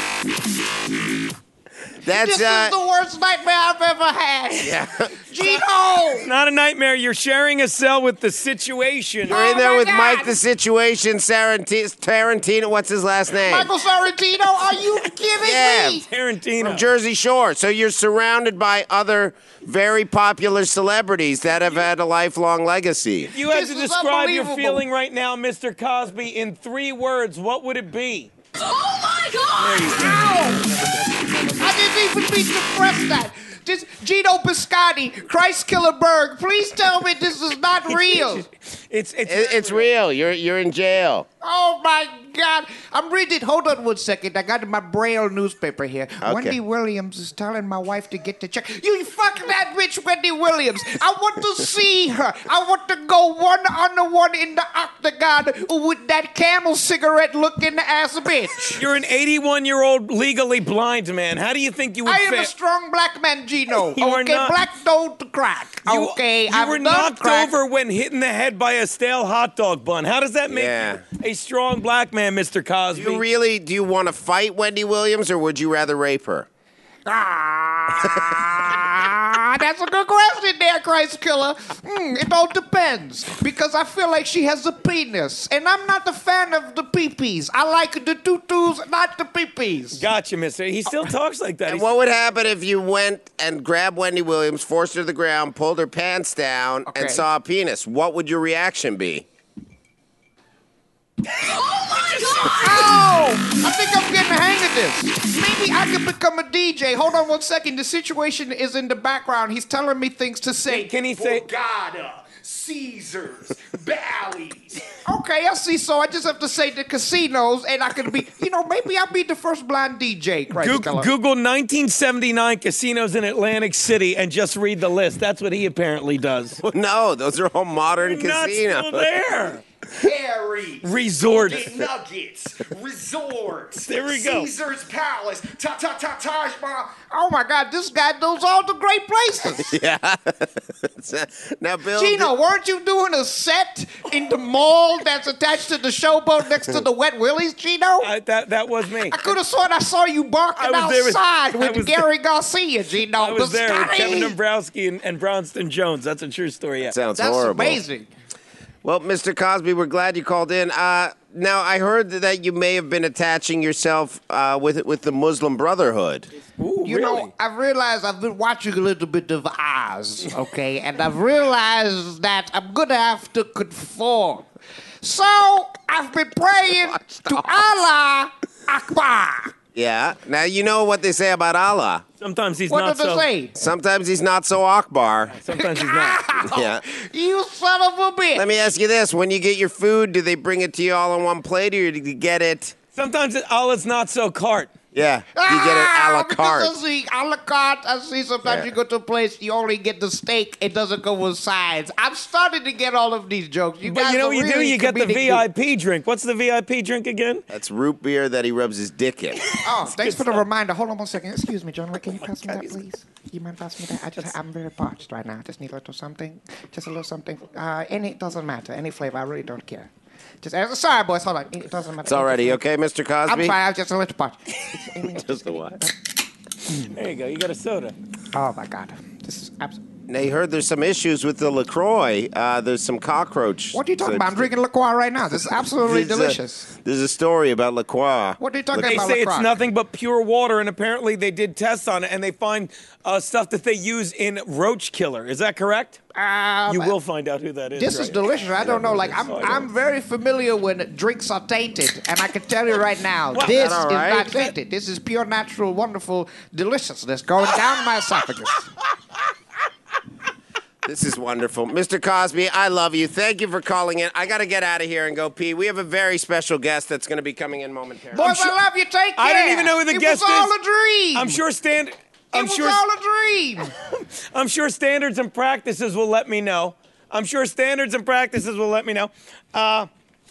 that's This uh, is the worst nightmare I've ever had. yeah. Gino! Not a nightmare. You're sharing a cell with the situation. You're in Oh there my with God. Mike the Situation, Sarantino, Tarantino. What's his last name? Michael Sorrentino, are you kidding Yeah. me? Tarantino. From Jersey Shore. So you're surrounded by other very popular celebrities that have had a lifelong legacy. If you had This to is describe your unbelievable. feeling right now, Mister Cosby, in three words, what would it be? Oh my god! Ow! I didn't even mean to press that. This Gino Biscotti, Christ Killer Berg, please tell me this is not real. It's it's It- it's real. You're you're in jail. Oh my God. I'm reading. Hold on one second. I got my Braille newspaper here. Wendy Williams is telling my wife to get the check. You fuck that bitch, Wendy Williams. I want to see her. I want to go one on the one in the octagon with that camel cigarette looking ass bitch. You're an eighty-one-year-old legally blind man. How do you think you would I am fare? a strong black man, Gino. You are okay, not- black don't crack. You- okay, you I'm were not knocked crack. over when hit in the head by a stale hot dog bun. How does that make Yeah. you a strong black man, Mister Cosby? Do you really do you want to fight Wendy Williams or would you rather rape her? Ah, that's a good question there, Christ Killer. Mm, it all depends. Because I feel like she has a penis. And I'm not a fan of the pee-pees. I like the tutus, not the pee-pees. Gotcha, Mister. He still talks like that. And He's- what would happen if you went and grabbed Wendy Williams, forced her to the ground, pulled her pants down, Okay. and saw a penis? What would your reaction be? Oh my god! Oh! I think I'm getting the hang of this. Maybe I could become a D J. Hold on one second. The situation is in the background. He's telling me things to say. Can he say? Borgata, Caesars, Bally's. Okay, I see. So I just have to say the casinos, and I could be, you know, maybe I'll be the first blind D J. Christ Goog- Killer. Google nineteen seventy-nine casinos in Atlantic City and just read the list. That's what he apparently does. No, those are all modern Not casinos. still there. Harry's. Resorts. Chicken Nuggets. Resorts. There we go. Caesar's Palace. Ta ta ta Taj Mahal. Oh my God, this guy knows all the great places. Now, Bill. Gino, weren't you doing a set in the mall that's attached to the showboat next to the Wet Willies, Gino? I, that that was me. I could have sworn I saw you barking I was there with- outside I with, was Gary Garcia, Gino. I was there with Biscotti. Kevin Dombrowski and, and Brownston Jones. That's a true story. Yeah. Sounds That's horrible. amazing. Well, Mister Cosby, we're glad you called in. Uh, now, I heard that you may have been attaching yourself uh, with with the Muslim Brotherhood. Ooh, You really? know, I've realized I've been watching a little bit of Oz, okay? And I've realized that I'm going to have to conform. So I've been praying to Allah Akbar. Yeah. Now you know what they say about Allah. Sometimes he's What not did so. they say? Sometimes he's not so Akbar. Sometimes he's not. Yeah. You son of a bitch. Let me ask you this: when you get your food, do they bring it to you all on one plate, or do you get it? Sometimes it, Allah's not so cart. Yeah, you get it a la Ah, carte. Because I see a la carte. I see sometimes Yeah. you go to a place, you only get the steak. It doesn't go with sides. I'm starting to get all of these jokes. You But guys you know are what you do? really You get the comedic V I P drink. What's the V I P drink again? That's root beer that he rubs his dick in. Oh, thanks for the reminder. Hold on one second. Excuse me, John. Can you pass me that, please? You mind passing me that? I just, I'm very parched right now. I just need a little something. Just a little something. Uh, any, it doesn't matter. Any flavor. I really don't care. Just, uh, sorry, boys. Hold on. It doesn't matter. It's already okay, Mister Cosby. I'm sorry. I was just a little parched. Just a what? There you go. You got a soda. Oh, my God. This is absolutely... Now, you heard there's some issues with the LaCroix. Uh, there's some cockroach. What are you talking so- about? I'm drinking LaCroix right now. This is absolutely There's a- delicious. there's a story about LaCroix. What are you talking They about, say LaCroix? it's nothing but pure water, and apparently they did tests on it, and they find uh, stuff that they use in roach killer. Is that correct? Um, You will find out who that is. This is right? delicious. I don't know. Like I'm, I'm very familiar when drinks are tainted, and I can tell you right now, Well, this is all right? not tainted. This is pure, natural, wonderful deliciousness going down my esophagus. This is wonderful. Mister Cosby, I love you. Thank you for calling in. I got to get out of here and go pee. We have a very special guest that's going to be coming in momentarily. Boys, sure- I love you. Take care. I don't even know who the it guest was all is. a dream. I'm sure stand. It I'm was sure. all a dream. I'm sure standards and practices will let me know. I'm sure standards and practices will let me know. Uh,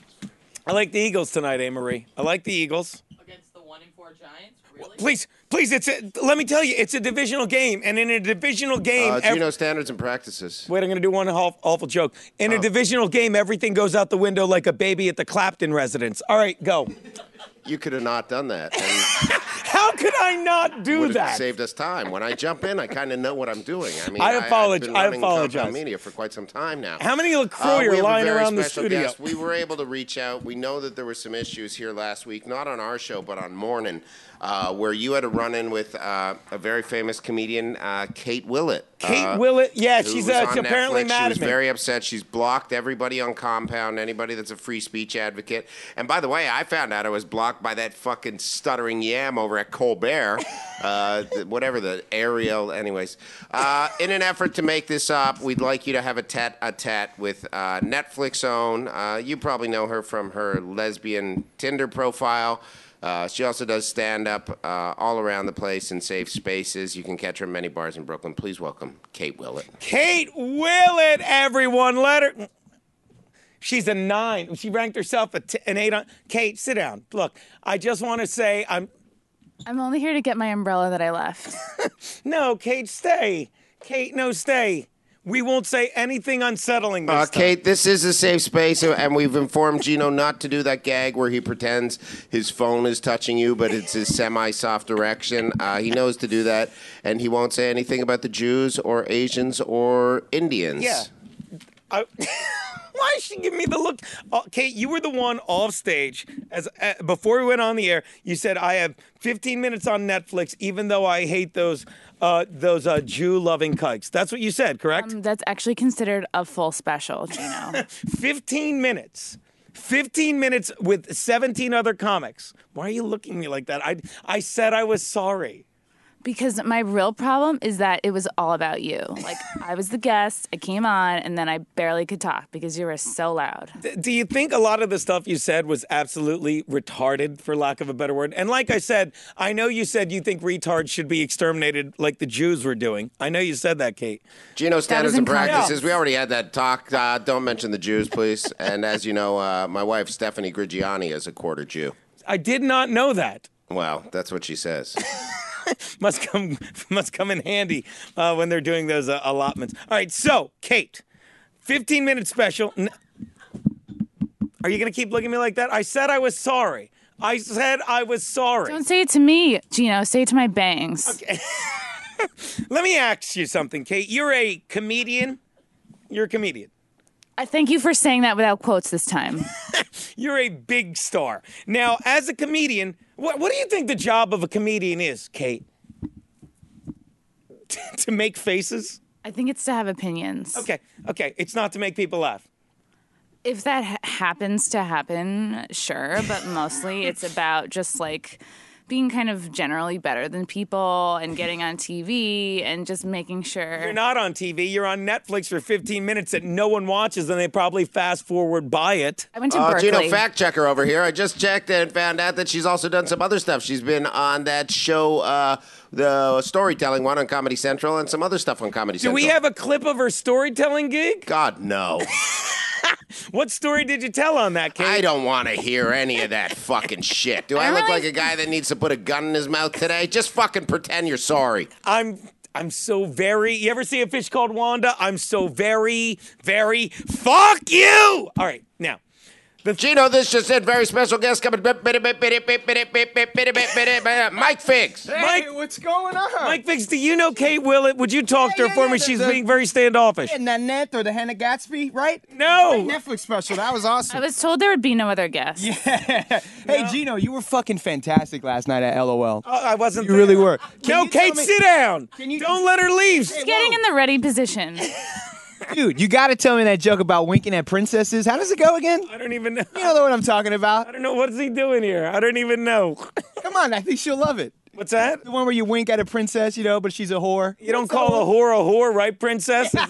I like the Eagles tonight, eh, Marie? I like the Eagles. Against the one and four Giants? Really? Please, please, it's a, let me tell you, it's a divisional game, and in a divisional game, Uh, ev- Gino, standards and practices. wait, I'm going to do one awful, awful joke. In a divisional game, everything goes out the window like a baby at the Clapton residence. All right, go. You could have not done that. And How could I not do would have that? saved us time. When I jump in, I kind of know what I'm doing. I mean, I I've apologize- been I running Compound apologize. Media for quite some time now. How many Uh, LaCroix we are have a lying very around the special studio? guest. We were able to reach out. We know that there were some issues here last week, not on our show, but on Morning, uh, where you had a run-in with uh, a very famous comedian, uh, Kate Willett. Kate uh, Willett, yeah, who she's was uh, on apparently Netflix. mad She at was me. very upset. She's blocked everybody on Compound, anybody that's a free speech advocate. And by the way, I found out I was blocked by that fucking stuttering yam over at Colbert, uh, th- whatever the Ariel. Anyways, uh, in an effort to make this up, we'd like you to have a tete-a-tete with uh, Netflix own. Uh, you probably know her from her lesbian Tinder profile. Uh, she also does stand-up uh, all around the place in safe spaces. You can catch her in many bars in Brooklyn. Please welcome Kate Willett. Kate Willett, everyone. Let her. She's a nine. She ranked herself a t- an eight on. Kate, sit down. Look, I just want to say I'm. I'm only here to get my umbrella that I left. No, Kate, stay. Kate, no, stay. We won't say anything unsettling this Uh, time. Kate, this is a safe space, uh, and we've informed Gino not to do that gag where he pretends his phone is touching you, but it's his semi-soft direction. Uh, he knows to do that, and he won't say anything about the Jews or Asians or Indians. Yeah. I, why is she giving me the look? Uh, Kate, you were the one off stage as uh, before we went on the air. You said I have fifteen minutes on Netflix, even though I hate those uh, those uh, Jew-loving kikes. That's what you said, correct? Um, that's actually considered a full special, Gino. fifteen minutes. fifteen minutes with seventeen other comics. Why are you looking at me like that? I I said I was sorry. Because my real problem is that it was all about you. Like, I was the guest, I came on, and then I barely could talk because you were so loud. D- Do you think a lot of the stuff you said was absolutely retarded, for lack of a better word? And like I said, I know you said you think retards should be exterminated like the Jews were doing. I know you said that, Kate. Gino, standards was and in context. practices. We already had that talk. Uh, don't mention the Jews, please. And as you know, uh, my wife, Stephanie Grigiani, is a quarter Jew. I did not know that. Well, that's what she says. Must come must come in handy uh, when they're doing those uh, allotments. All right, so Kate, fifteen minute special. N- Are you gonna keep looking at me like that? I said I was sorry. I said I was sorry. Don't say it to me, Gino. Say it to my bangs. Let me ask you something, Kate. You're a comedian. You're a comedian. I thank you for saying that without quotes this time. You're a big star. Now, as a comedian, what, what do you think the job of a comedian is, Kate? To make faces? I think it's to have opinions. Okay, okay. It's not to make people laugh. If that ha- happens to happen, sure, but mostly it's about just like being kind of generally better than people and getting on T V and just making sure. You're not on T V. You're on Netflix for fifteen minutes that no one watches, and they probably fast forward by it. I went to Oh, Berkeley. Gino, fact checker over here. I just checked and found out that she's also done some other stuff. She's been on that show, uh, the storytelling one on Comedy Central, and some other stuff on Comedy Do Central. we have a clip of her storytelling gig? God, no. What story did you tell on that, Kate? I don't want to hear any of that fucking shit. Do I, I look really- like a guy that needs to put a gun in his mouth today? Just fucking pretend you're sorry. I'm I'm so very. You ever see a fish called Wanda? I'm so very, very. Fuck you! All right, now. Gino, this just said very special guest coming. Mike Figs. Hey, Mike- what's going on? Mike Fix, do you know Kate Willett? Would you talk to her Yeah, for yeah, me? the- She's the- being very standoffish. Yeah, Nanette or the Hannah Gatsby, right? No. Great Netflix special. That was awesome. I was told there would be no other guests. Hey, Gino, you were fucking fantastic last night at L O L. Oh, I wasn't. You there. really were. Can No, you tell Kate, me- sit down. Can you- Don't let her leave. Hey, Getting whoa. in the ready position. Dude, you got to tell me that joke about winking at princesses. How does it go again? I don't even know. You know what I'm talking I about. don't know. What is he doing here? I don't even know. Come on, I think she'll love it. What's that? The one where you wink at a princess, you know, but she's a whore. You don't call a whore a whore, right, princess? Is that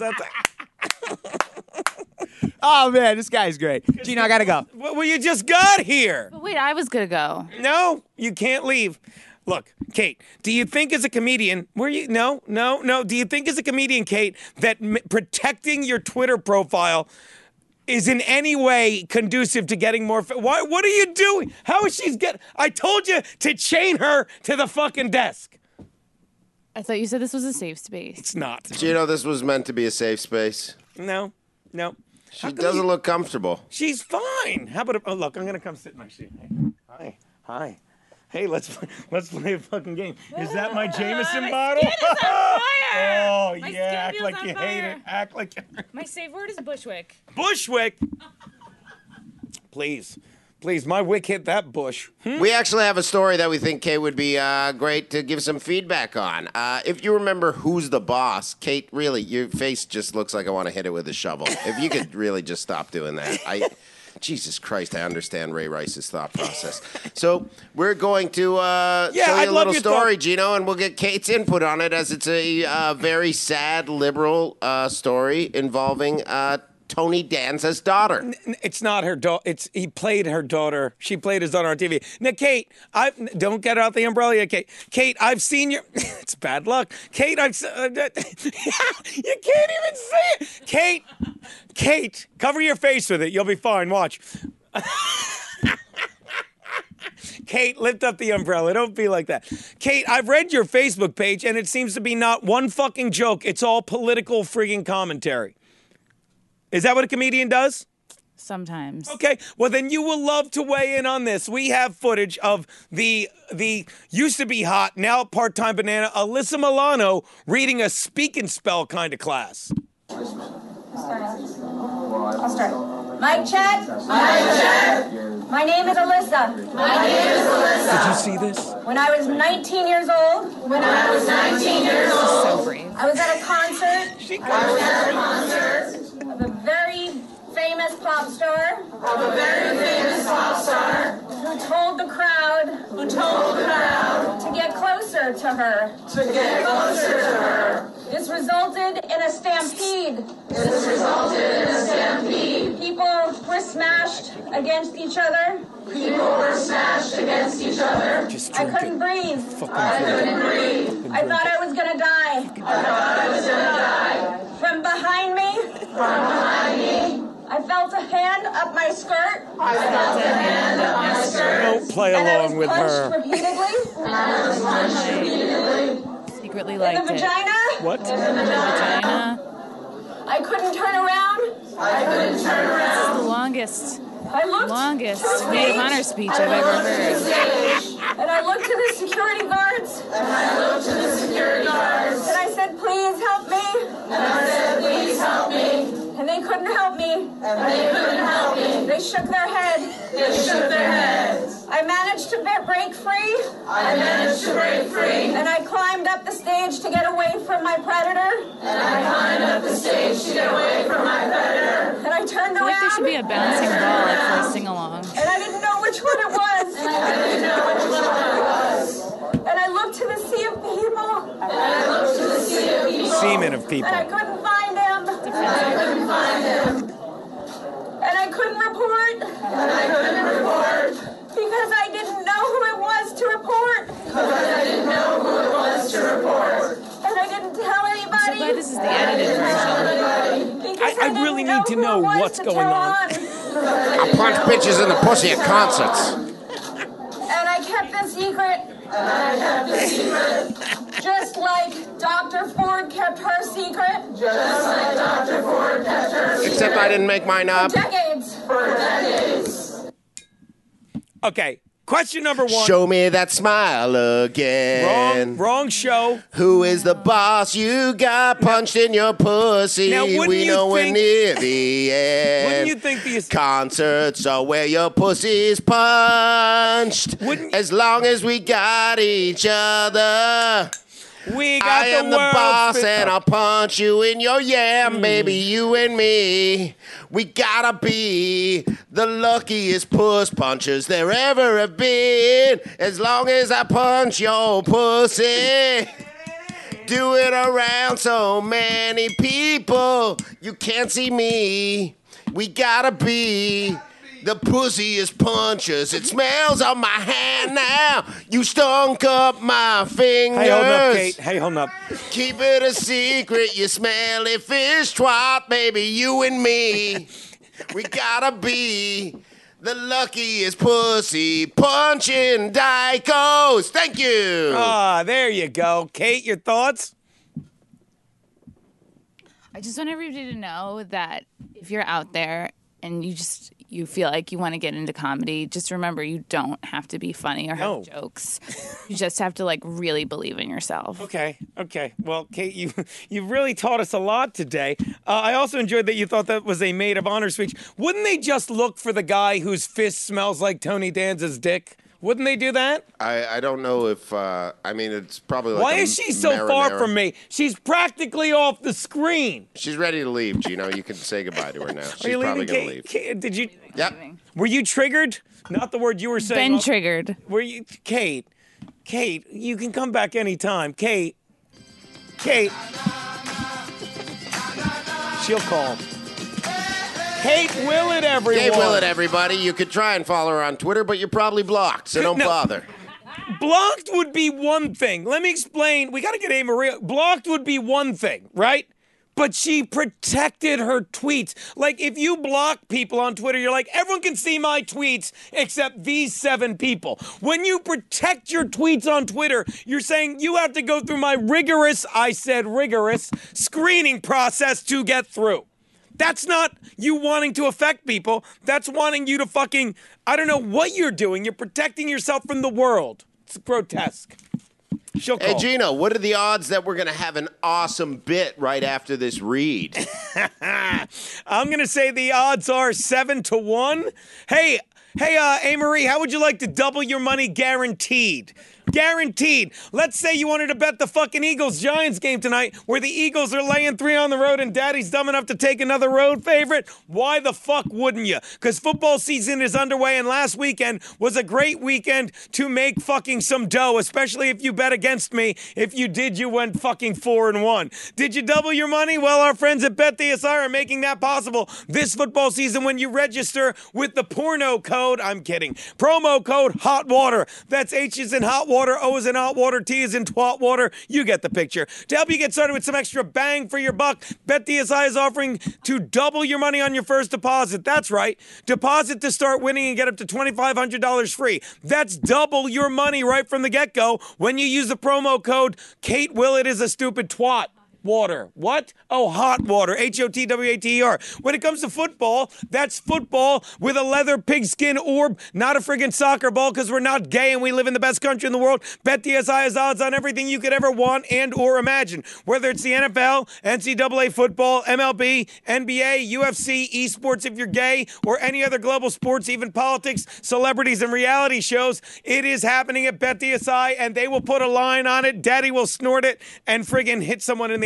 the... Oh, man, this guy's great. Gino, I got to go. Well, well, you just got here. But wait, I was gonna go. No, you can't leave. Look, Kate, do you think as a comedian, were you, no, no, no, do you think as a comedian, Kate, that m- protecting your Twitter profile is in any way conducive to getting more, fa- why, what are you doing? How is she get, I told you to chain her to the fucking desk. I thought you said this was a safe space. It's not. Gino, this was meant to be a safe space. No, no. She doesn't look comfortable. She's fine. How about, a, oh, look, I'm going to come sit next to you. Hey, hi, hi. Hey, let's let's play a fucking game. Is that my Jameson bottle? skin is on fire! Oh, My yeah, skin act feels like on you hate fire. it. Act like My safe word is Bushwick. Bushwick. Please, please, my wick hit that bush. Hmm? We actually have a story that we think Kate would be uh, great to give some feedback on. Uh, if you remember Who's the Boss, Kate, really, your face just looks like I want to hit it with a shovel. If you could really just stop doing that. I, Jesus Christ, I understand Ray Rice's thought process. So we're going to uh, Yeah, show you I'd a love little your story, thought. Gino, and we'll get Kate's input on it as it's a uh, very sad liberal uh, story involving uh, Tony Danza's daughter. N- It's not her daughter. It's he played her daughter. She played his daughter on T V. Now, Kate, I don't get out the umbrella yet, Kate. Kate, I've seen your. It's bad luck, Kate. I've. s- Uh, you can't even say it, Kate. Kate, cover your face with it. You'll be fine. Watch. Kate, lift up the umbrella. Don't be like that. Kate, I've read your Facebook page, and it seems to be not one fucking joke. It's all political frigging commentary. Is that what a comedian does? Sometimes. Okay, well then you will love to weigh in on this. We have footage of the the used to be hot, now part-time banana, Alyssa Milano reading a speak and spell kind of class. I'll start. Mic check. Mic check. My name is Alyssa. My name is Alyssa. Did you see this? When I was nineteen years old. When I was nineteen years old. So brave. I was at a concert. I was at a concert of a very famous pop star. Of a very famous pop star. Who told the crowd. Who told the crowd. To get closer to her. To get closer to her. This resulted in a stampede. This resulted in a stampede. People were smashed against each other. People were smashed against each other. Just I drink couldn't it. breathe. Fucking I drink couldn't breathe. I thought I was gonna die. I thought I was gonna die. From behind me. From behind me. I felt a hand up my skirt. I felt a hand up my skirt. Don't play And I along was with punched her. repeatedly. And I was punched repeatedly. Secretly In liked the it. vagina. What? Vagina. I couldn't turn around. I couldn't turn The around. longest, I looked longest to the Maid of stage. Honor speech I've ever heard. And I looked to the security guards. And I looked to the security guards. And I said, please help me. And I said, please help me. And they couldn't help me. And they couldn't help me. They shook their head. They shook their heads. I managed to be- break free. I managed to break free. And I climbed up the stage to get away from my predator. And I climbed up the stage to get away from my predator. And I turned I feel like there around. should be a bouncing ball, like for a sing-along. And I didn't know which one it was. And I didn't know which one it was. And I looked to the sea of people. And I looked to the sea of people. Semen of people. And I couldn't find him. And I couldn't find him. And I couldn't report. And I couldn't report. Because I didn't know who it was to report. Because I didn't know who it was to report. And I didn't tell anybody. I'm so glad this is the edited version. I, I really need to know what's going on. I punch bitches in the pussy at concerts. And I kept the secret. And I kept the secret. Just like Doctor Ford kept her secret. Just like Doctor Ford kept her secret. Except I didn't make mine up. For decades. For decades. Okay, question number one. Show me that smile again. Wrong, wrong show. Who is the boss? You got punched in your pussy. Now, wouldn't we you know we're think- near the end. Wouldn't you think the Concerts are where your pussy's punched. Wouldn't- As long as we got each other. We got I the am the world boss fit- and I'll punch you in your yam, Mm. baby, you and me. We gotta be the luckiest puss punchers there ever have been. As long as I punch your pussy. Do it around so many people. You can't see me. We gotta be the pussiest punchers. It smells on my hand now. You stunk up my fingers. Hey, hold up, Kate. Hey, hold up. Keep it a secret, you smelly fish twat, baby, you and me. We gotta be the luckiest pussy punching dykos. Thank you. Ah, there you go. Kate, your thoughts? I just want everybody to know that if you're out there and you just you feel like you want to get into comedy, just remember you don't have to be funny or have No. jokes. You just have to like really believe in yourself. Okay, okay. Well, Kate, you you really taught us a lot today. Uh, I also enjoyed that you thought that was a maid of honor speech. Wouldn't they just look for the guy whose fist smells like Tony Danza's dick? Wouldn't they do that? I, I don't know if, uh, I mean, it's probably like Why a is she so far marinara. from me? She's practically off the screen. She's ready to leave, Gino. You can say goodbye to her now. She's Are you probably leaving, going to Kate? leave. Kate? Did you? Yep. Were you triggered? Not the word you were saying. Been triggered. Were you, Kate? Kate, you can come back anytime. Kate. Kate. She'll call. Kate Willett, everyone. Kate Willett, everybody. You could try and follow her on Twitter, but you're probably blocked, so don't No. bother. Blocked would be one thing. Let me explain. We got to get A. Maria. Blocked would be one thing, right? But she protected her tweets. Like, if you block people on Twitter, you're like, everyone can see my tweets except these seven people. When you protect your tweets on Twitter, you're saying you have to go through my rigorous, I said rigorous, screening process to get through. That's not you wanting to affect people. That's wanting you to fucking, I don't know what you're doing. You're protecting yourself from the world. It's grotesque. She'll call. Hey, Gino, what are the odds that we're going to have an awesome bit right after this read? I'm going to say the odds are seven to one. Hey, hey, uh, A. Marie, how would you like to double your money guaranteed? Guaranteed. Let's say you wanted to bet the fucking Eagles-Giants game tonight where the Eagles are laying three on the road and Daddy's dumb enough to take another road favorite. Why the fuck wouldn't you? Because football season is underway and last weekend was a great weekend to make fucking some dough, especially if you bet against me. If you did, you went fucking four and one. Did you double your money? Well, our friends at BetDSI are making that possible this football season when you register with the porno code. I'm kidding. Promo code Hot Water. That's H is in hot water. O is in hot water, T is in twat water. You get the picture. To help you get started with some extra bang for your buck, BetDSI is offering to double your money on your first deposit. That's right. Deposit to start winning and get up to twenty-five hundred dollars free. That's double your money right from the get-go when you use the promo code Kate Willett is a stupid twat. Water. What? Oh, hot water. H O T W A T E R. When it comes to football, that's football with a leather pigskin orb, not a friggin' soccer ball because we're not gay and we live in the best country in the world. BetDSI has odds on everything you could ever want and or imagine. Whether it's the N F L, N C double A football, M L B, N B A, U F C, esports if you're gay, or any other global sports, even politics, celebrities, and reality shows, it is happening at BetDSI and they will put a line on it. Daddy will snort it and friggin' hit someone in the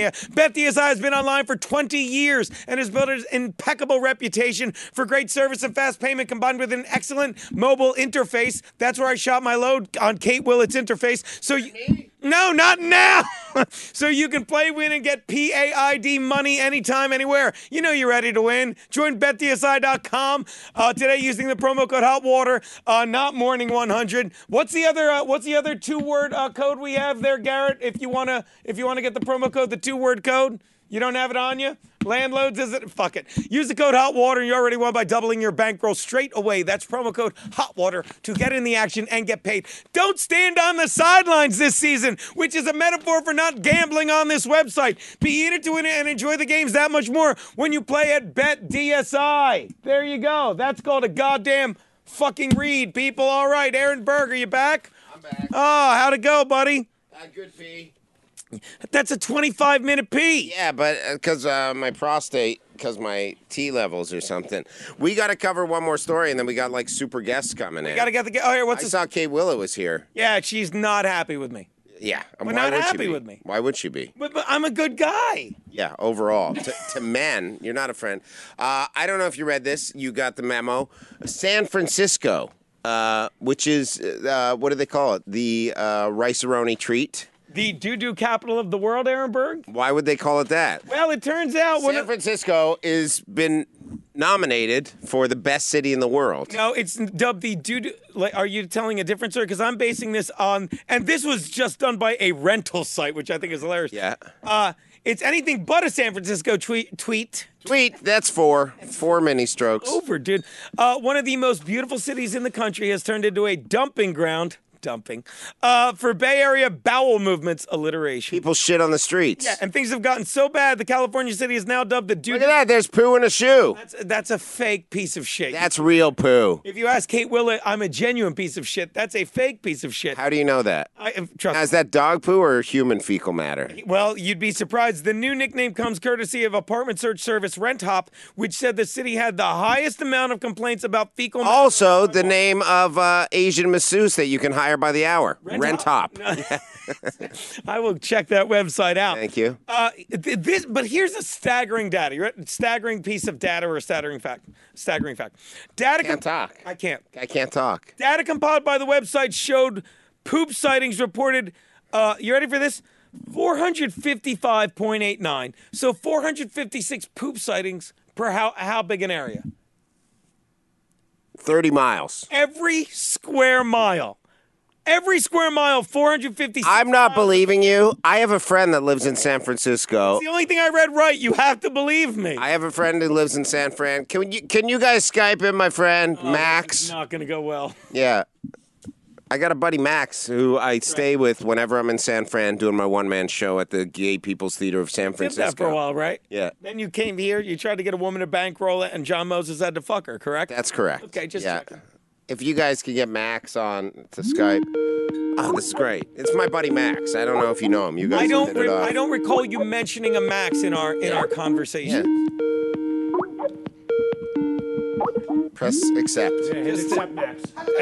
Pennsylvania. BetDSI has been online for twenty years and has built an impeccable reputation for great service and fast payment combined with an excellent mobile interface. That's where I shop my load on Kate Willett's interface. So you, no, not now. So you can play, win, and get P A I D money anytime, anywhere. You know you're ready to win. Join Bet D S I dot com uh, today using the promo code Hot Water, uh, not Morning one hundred. What's the other? Uh, what's the other two-word uh, code we have there, Garrett? If you wanna, if you wanna get the promo code, the two-word code. You don't have it on you? Landloads, is it? Fuck it. Use the code HOTWATER and you already won by doubling your bankroll straight away. That's promo code HOTWATER to get in the action and get paid. Don't stand on the sidelines this season, which is a metaphor for not gambling on this website. Be eager to win it and enjoy the games that much more when you play at BetDSI. There you go. That's called a goddamn fucking read, people. All right, Aaron Berger, you back? I'm back. Oh, how'd it go, buddy? Uh, good pee. That's a twenty-five minute pee. Yeah, but because uh, my prostate, because my T levels or something. We got to cover one more story, and then we got like super guests coming in. We got to get the. Oh, here, what's I this? saw Kate Willett was here. Yeah, she's not happy with me. Yeah, But why not would she happy be? with me. Why would she be? But, but I'm a good guy. Yeah, overall. to, to men, you're not a friend. Uh, I don't know if you read this. You got the memo. San Francisco, uh, which is, uh, what do they call it? The uh, rice-a-roni treat. The doo-doo capital of the world, Aaron Berg? Why would they call it that? Well, it turns out... one San of- Francisco has been nominated for the best city in the world. No, it's dubbed the doo-doo... Like, are you telling a different story? Because I'm basing this on... And this was just done by a rental site, which I think is hilarious. Yeah. Uh, it's anything but a San Francisco tweet. Tweet. Tweet, that's four. Four mini strokes. Over, dude. Uh, one of the most beautiful cities in the country has turned into a dumping ground... Dumping. Uh, for Bay Area bowel movements alliteration. People shit on the streets. Yeah, and things have gotten so bad, the California city is now dubbed the doo Look at that, there's poo in a shoe. That's, that's a fake piece of shit. That's real poo. If you ask Kate Willett, I'm a genuine piece of shit. That's a fake piece of shit. How do you know that? I, trust Now, is that dog poo or human fecal matter? Well, you'd be surprised. The new nickname comes courtesy of apartment search service RentHop, which said the city had the highest amount of complaints about fecal matter. Also, the name of uh, Asian masseuse that you can hire by the hour. RentHop. I will check that website out. Thank you. Uh, th- this, but here's a staggering data. You're right? Staggering piece of data or a staggering fact. Staggering fact. Data. Can't talk. I can't. I can't talk. Data compiled by the website showed poop sightings reported. Uh, you ready for this? four hundred fifty-five point eight nine. So four hundred fifty-six poop sightings per how how big an area? thirty miles. Every square mile. Every square mile, four hundred fifty-six. I'm not believing you. I have a friend that lives in San Francisco. It's the only thing I read right. You have to believe me. I have a friend who lives in San Fran. Can you can you guys Skype him, my friend Oh, Max? It's not going to go well. Yeah. I got a buddy Max who I stay with whenever I'm in San Fran doing my one man show at the Gay People's Theater of San Did Francisco. that for a while, right? Yeah. Then you came here, you tried to get a woman to bankroll it, and John Moses had to fuck her, correct? That's correct. Okay, just yeah. checking. If you guys could get Max on to Skype. Oh, this is great. It's my buddy Max. I don't know if you know him. You guys I don't. hit it Re- off. I don't recall you mentioning a Max in our in our conversation. Press accept. Yeah, hit accept, Max.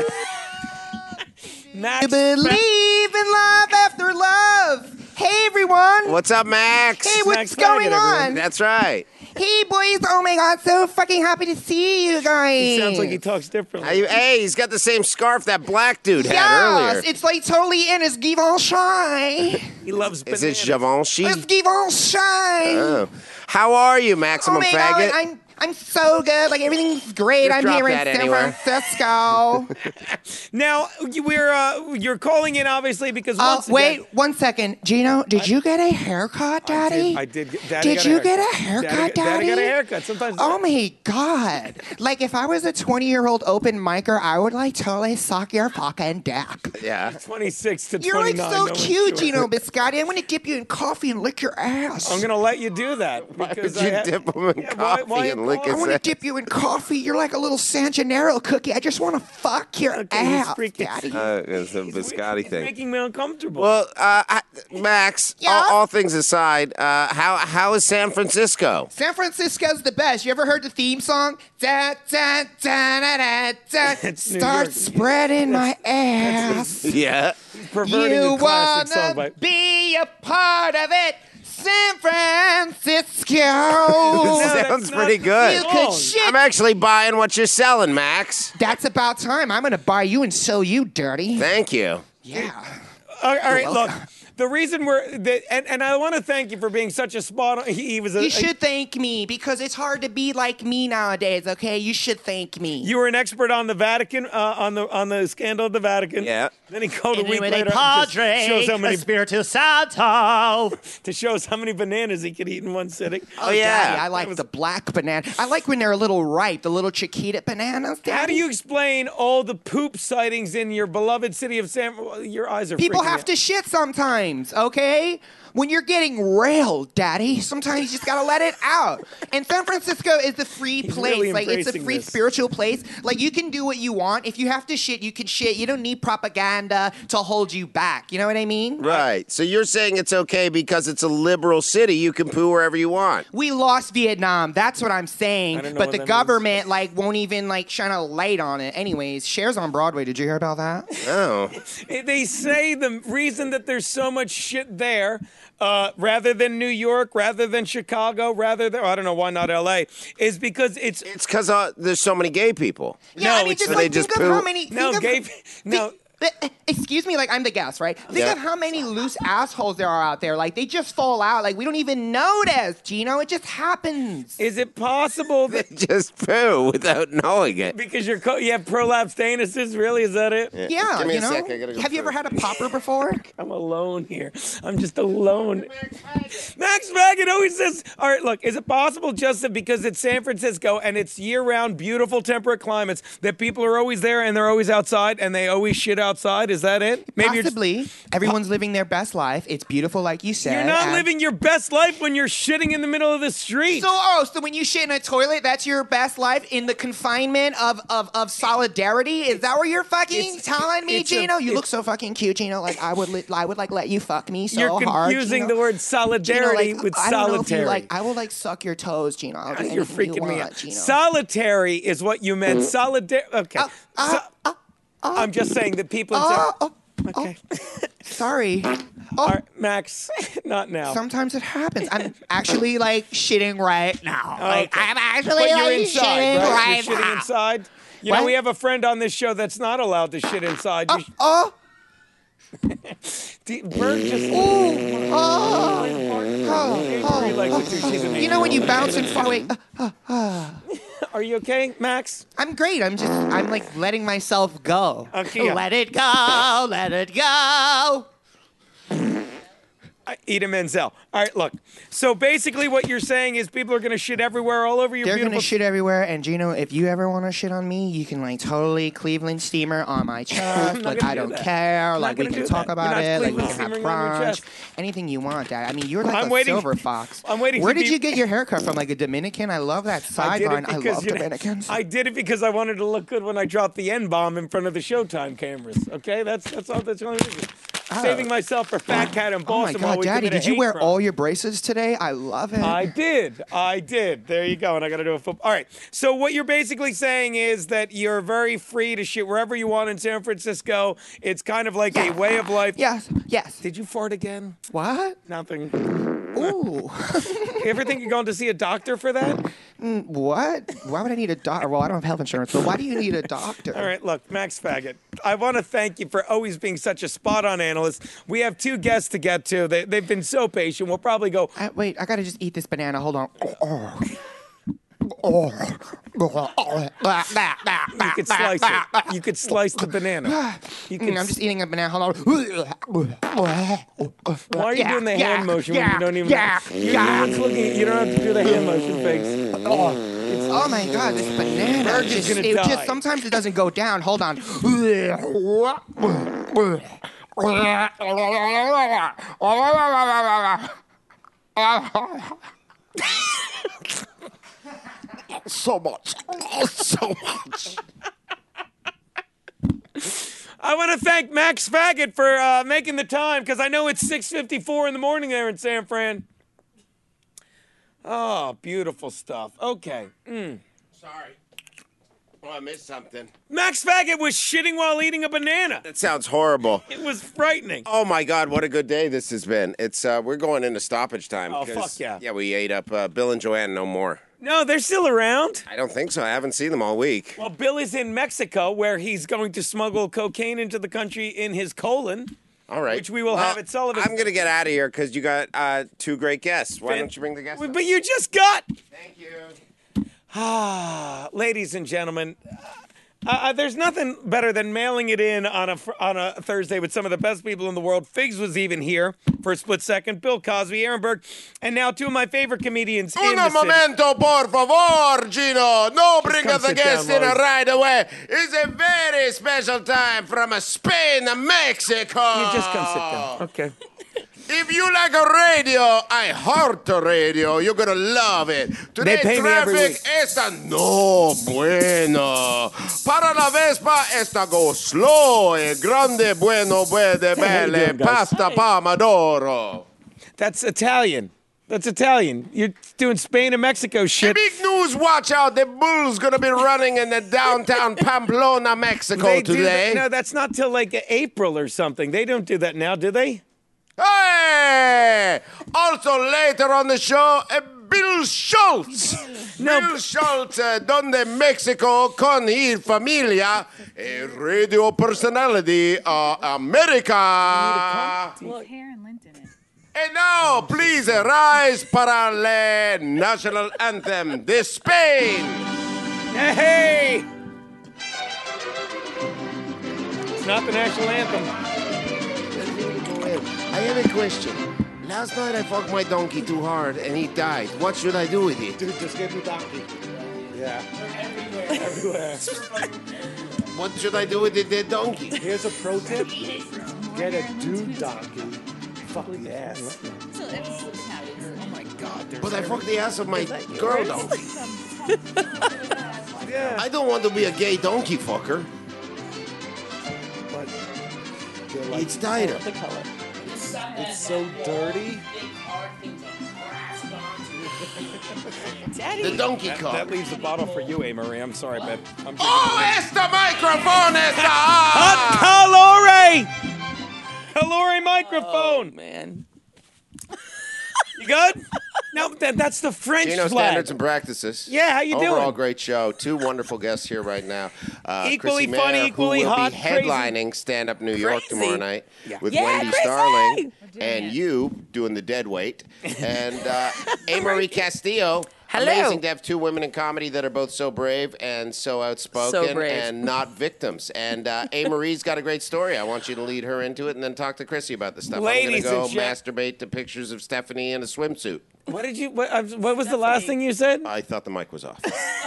Max. You believe in love after love. Hey, everyone. What's up, Max? Hey, what's Max going Faggot, everyone. on? That's right. Hey, boys. Oh, my God. So fucking happy to see you guys. He sounds like he talks differently. Hey, hey, he's got the same scarf that black dude had Yes, earlier. it's like totally in his Givenchy. He loves Is bananas. it Givenchy? It's Givenchy. Oh. How are you, Maximum Oh my Faggot? God, I'm I'm so good. Like everything's great. Just I'm drop here in that San anywhere. Francisco. Now we're uh, you're calling in obviously because Oh, once wait again, one second, Gino. Did you get a haircut, Daddy? I did. I did. Daddy Did got you a get haircut. a haircut, Daddy, Daddy? Daddy got a haircut. Sometimes. Oh my God! Like if I was a twenty-year-old open micer, I would like totally suck your fucking dick. Yeah. twenty-six to You're like twenty-nine. so no one's cute, sure. Gino Biscotti. I'm gonna dip you in coffee and lick your ass. I'm gonna let you do that Why because would you I ha- dip him in Yeah, why- coffee why- and lick why- I his want to ass? dip you in coffee. You're like a little San Gennaro cookie. I just want to fuck your Okay, he's ass, freaking- Daddy. Uh, it's a biscotti It's thing. making me uncomfortable. Well, uh, I, Max, Yeah? all, all things aside, uh, how how is San Francisco? San Francisco's the best. You ever heard the theme song? Da, da, da, da, da, da. It's New Start York. spreading my ass. Yeah. Perverting You a classic song wanna by. be a part of it. San Francisco. Sounds pretty good. You could shit. I'm actually buying what you're selling, Max. That's about time. I'm gonna buy you and sell you, dirty. Thank you. Yeah. All right, all right, look. The reason we're the, and and I want to thank you for being such a spot on. He, he was. A, You should thank me because it's hard to be like me nowadays. Okay, you should thank me. You were an expert on the Vatican, uh, on the on the scandal of the Vatican. Yeah. Then he called a And week when later a and just padre, shows how many Espiritu Santo. to show us how many bananas he could eat in one sitting. Oh, yeah. Daddy, I like the black banana. I like when they're a little ripe, the little Chiquita bananas. Daddy. How do you explain all the poop sightings in your beloved city of San? Your eyes are. People freaking have out. to shit sometimes, okay? When you're getting railed, Daddy, sometimes you just gotta let it out. And San Francisco is a free He's place. really like it's a embracing free this. spiritual place. Like you can do what you want. If you have to shit, you can shit. You don't need propaganda to hold you back. You know what I mean? Right. So you're saying it's okay because it's a liberal city. You can poo wherever you want. We lost Vietnam. That's what I'm saying. I don't know But what the that government like won't even like shine a light on it. Anyways, shares on Broadway. Did you hear about that? Oh. They say the reason that there's so much shit there, uh, rather than New York, rather than Chicago, rather than I don't know why not L A, is because it's It's because uh, there's so many gay people. Yeah, No, I mean, it's- just so like they just think of how poo- many. no think gay. of, No. Uh, uh, Excuse me, like I'm the guest, right? Think Yeah. of how many loose assholes there are out there. Like they just fall out. Like we don't even notice, Gino. It just happens. Is it possible that Just poo without knowing it. because you're co- you have prolapsed anuses? Really, is that it? Yeah, Give me you a know. sec, I gotta go Have you ever poo. had a popper before? I'm alone here. I'm just alone. Max Fagan always says, all right, look, is it possible just that because it's San Francisco and it's year-round, beautiful temperate climates, that people are always there and they're always outside and they always shit outside? Is that it? Maybe you're just- Possibly. Everyone's living their best life. It's beautiful, like you said. You're not and- living your best life when you're shitting in the middle of the street. So, oh, so when you shit in a toilet, that's your best life in the confinement of of, of solidarity? Is that what you're fucking It's- telling me, it's a- Gino? you it's- look so fucking cute, Gino. Like I would, li- I would like let you fuck me so You're hard. confusing Gino. the word Gino, solidarity like, with I don't know if you solitary. like. I will like suck your toes, Gino. I'll do You're anything you freaking me want, out. Gino. Solitary is what you meant. Solidar. Okay. Uh, uh, So- I'm just saying that people. in Oh, San- oh, okay. sorry. All right, Max. Not now. Sometimes it happens. I'm actually like shitting right now. Like Okay. I'm actually But you're like inside, shitting right? right You're shitting now. inside. You What? know, we have a friend on this show that's not allowed to shit inside. You sh- Oh, D- Bert just. oh, oh, Avery likes it too. She's an You know when you bounce and fall away. Are you okay, Max? I'm great. I'm just, I'm like letting myself go. Okay. yeah. Let it go, let it go. I- Ida Menzel. All right, look. So basically, what you're saying is people are going to shit everywhere, all over your They're beautiful. gonna shit everywhere, and Gino, if you ever want to shit on me, you can like totally Cleveland steamer on my chest. not like gonna I do don't that. care. I'm not Like we gonna can do talk that. about You're not it. Like we Cleveland can have steamering on your brunch. chest. Anything you want, Dad. I mean, you're like I'm a waiting- silver fox. I'm waiting Where to did be- you get your haircut from? Like a Dominican? I love that I did it sideline. I, because, love you know, Dominicans. I did it because I wanted to look good when I dropped the N bomb in front of the Showtime cameras. Okay, that's that's all. That's the only reason. Saving myself for Fat Cat and oh my Boston while God, we Daddy, commit a did you hate wear crime. all your braces today? I love it. I did. I did. There you go. And I got to do a football. All right. So what you're basically saying is that you're very free to shit wherever you want in San Francisco. It's kind of like a way of life. Yes, yes. Did you fart again? What? Nothing. Ooh. You ever think you're going to see a doctor for that? Mm, what? Why would I need a doctor? Well, I don't have health insurance, but why do you need a doctor? All right, look, Max Faggot, I want to thank you for always being such a spot-on analyst. We have two guests to get to. They, they've been so patient. We'll probably go. I, wait, I gotta just eat this banana. Hold on. Oh. Oh. You could slice it. You could slice the banana. You could. I'm just eating a banana. Hold on. Why are you Yeah, doing the yeah, hand motion yeah, when you don't even? yeah, you, yeah. no one's looking at, you don't have to do the hand motion face. Oh my God, this banana. Bird is just, gonna it die. just sometimes it doesn't go down. Hold on. So much. So much. I want to thank Max Faggot for uh, making the time because I know it's six fifty-four in the morning there in San Fran. Oh, beautiful stuff. Okay. Mm. Sorry. Oh, I missed something. Max Faggot was shitting while eating a banana. That sounds horrible. It was frightening. Oh my God, what a good day this has been. It's uh, we're going into stoppage time. Oh, 'cause, fuck yeah. Yeah, we ate up uh, Bill and Joanne no more. No, they're still around. I don't think so. I haven't seen them all week. Well, Bill is in Mexico, where he's going to smuggle cocaine into the country in his colon. All right. Which we will Well, have at Sullivan's. I'm going to get out of here because you got uh, two great guests. Why don't you bring the guests? But you just got. Thank you. Ah, ladies and gentlemen, uh, there's nothing better than mailing it in on a fr- on a Thursday with some of the best people in the world. Figs was even here for a split second. Bill Cosby, Aaron Burke, and now two of my favorite comedians in Uno the city. momento, por favor, Gino. No, bring come the sit guest down, in Lloyd. right away. It's a very special time from Spain, Mexico. You just come sit down. Okay. If you like a radio, I heart a radio. You're gonna love it. Today pay me every traffic week. está no bueno. Para la Vespa está go slow. E grande bueno puede Hey, how you belle doing, guys? pasta pomodoro. That's Italian. That's Italian. You're doing Spain and Mexico shit. Big news, watch out. The Bulls gonna be running in the downtown Pamplona, Mexico They do today. that- no, that's not till like April or something. They don't do that now, do they? Hey! Also later on the show, uh, Bill Schultz. Bill Schultz, uh, donde Mexico con il familia, a radio personality of America. Deep hair and lint in it. And now, please rise para el national anthem de Spain. Hey! It's not the national anthem. I have a question. Last night I fucked my donkey too hard and he died. What should I do with it? Dude, just get me donkey. Yeah. Everywhere. What should I do with the dead donkey? Here's a pro tip. Get a dude donkey. Fuck the ass. So it's, oh my God. But I fucked the ass of my girl donkey. Yeah. I don't want to be a gay donkey fucker. But they're like, It's tighter. The color. it's so dirty. Daddy. The donkey That, cock. that leaves the bottle for you, A. Marie. I'm sorry, babe. I'm Oh, esta microphone, esta! Hot Calore! Calore microphone. Oh, man. You good? No, that, that's the French Gino flag. Standards and Practices. Yeah, how you Overall, doing? great show. Two wonderful guests here right now. Uh, Equally Chrissy funny, Mayer, equally who will hot, be crazy. headlining Stand Up New York Crazy. tomorrow night Yeah. with Yeah, Wendy Chrissy! Starling, and it. you doing the dead weight, and uh, A-Marie Castillo. Hello. Amazing to have two women in comedy that are both so brave and so outspoken So brave. and not victims. And uh, A-Marie's got a great story. I want you to lead her into it and then talk to Chrissy about the stuff. Ladies I'm going and to go gen- masturbate to pictures of Stephanie in a swimsuit. What did you? What, uh, what was the last thing you said? I thought the mic was off.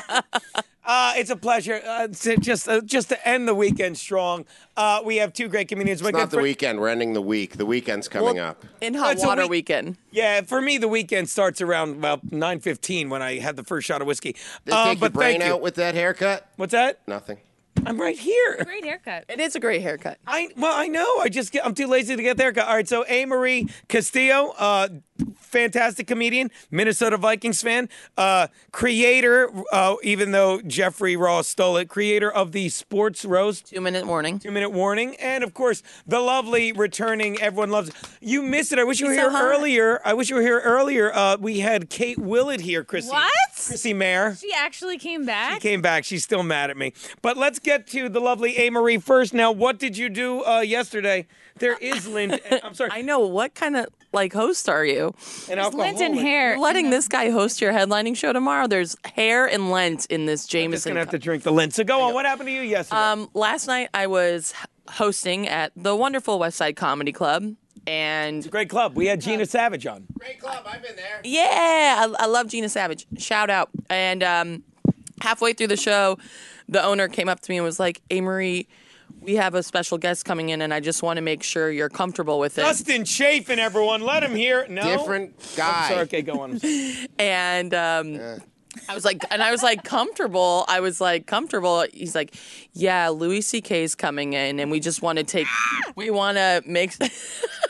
Uh, it's a pleasure uh, to just uh, just to end the weekend strong. Uh, we have two great comedians. It's not the weekend. We're ending the week. The weekend's coming Well, up. In hot It's a water week- weekend. Yeah, for me, the weekend starts around about nine fifteen when I had the first shot of whiskey. They Uh, take your but brain thank you. out with that haircut? What's that? Nothing. I'm right here. Great haircut. It is a great haircut. I well, I know. I just get, I'm too lazy to get there. All right, so A. Marie Castillo, uh, fantastic comedian, Minnesota Vikings fan, uh, creator. Uh, even though Jeffrey Ross stole it, creator of the Sports Roast. Two minute warning. Two minute warning, and of course the lovely returning. Everyone loves. You missed it. I wish you were He's here so hot. earlier. I wish you were here earlier. Uh, we had Kate Willett here, Chrissy. What? Chrissy Mayer. She actually came back? Came back. She's still mad at me. But let's get to the lovely A. Marie first. Now, what did you do uh, yesterday? There is lint. I'm sorry. I know. What kind of like host are you? An There's lint in alcoholic. hair. You're letting this guy host your headlining show tomorrow. There's hair and lint in this I'm just Jameson. gonna have to cup. drink the lint. So go on. What happened to you yesterday? Um, last night I was hosting at the wonderful West Side Comedy Club, and Great club. We had Gina Savage on. Great club. I've been there. yeah, I, I love Gina Savage. Shout out. And um, halfway through the show, the owner came up to me and was like, "Hey, Marie, we have a special guest coming in, and I just want to make sure you're comfortable with it." Dustin Chafin, everyone. Let him hear. No. Different guy. I'm sorry. Okay, go on. And um, I was like, and I was like, comfortable. I was like, comfortable. He's like, yeah, Louis C K's coming in, and we just want to take, we want to make.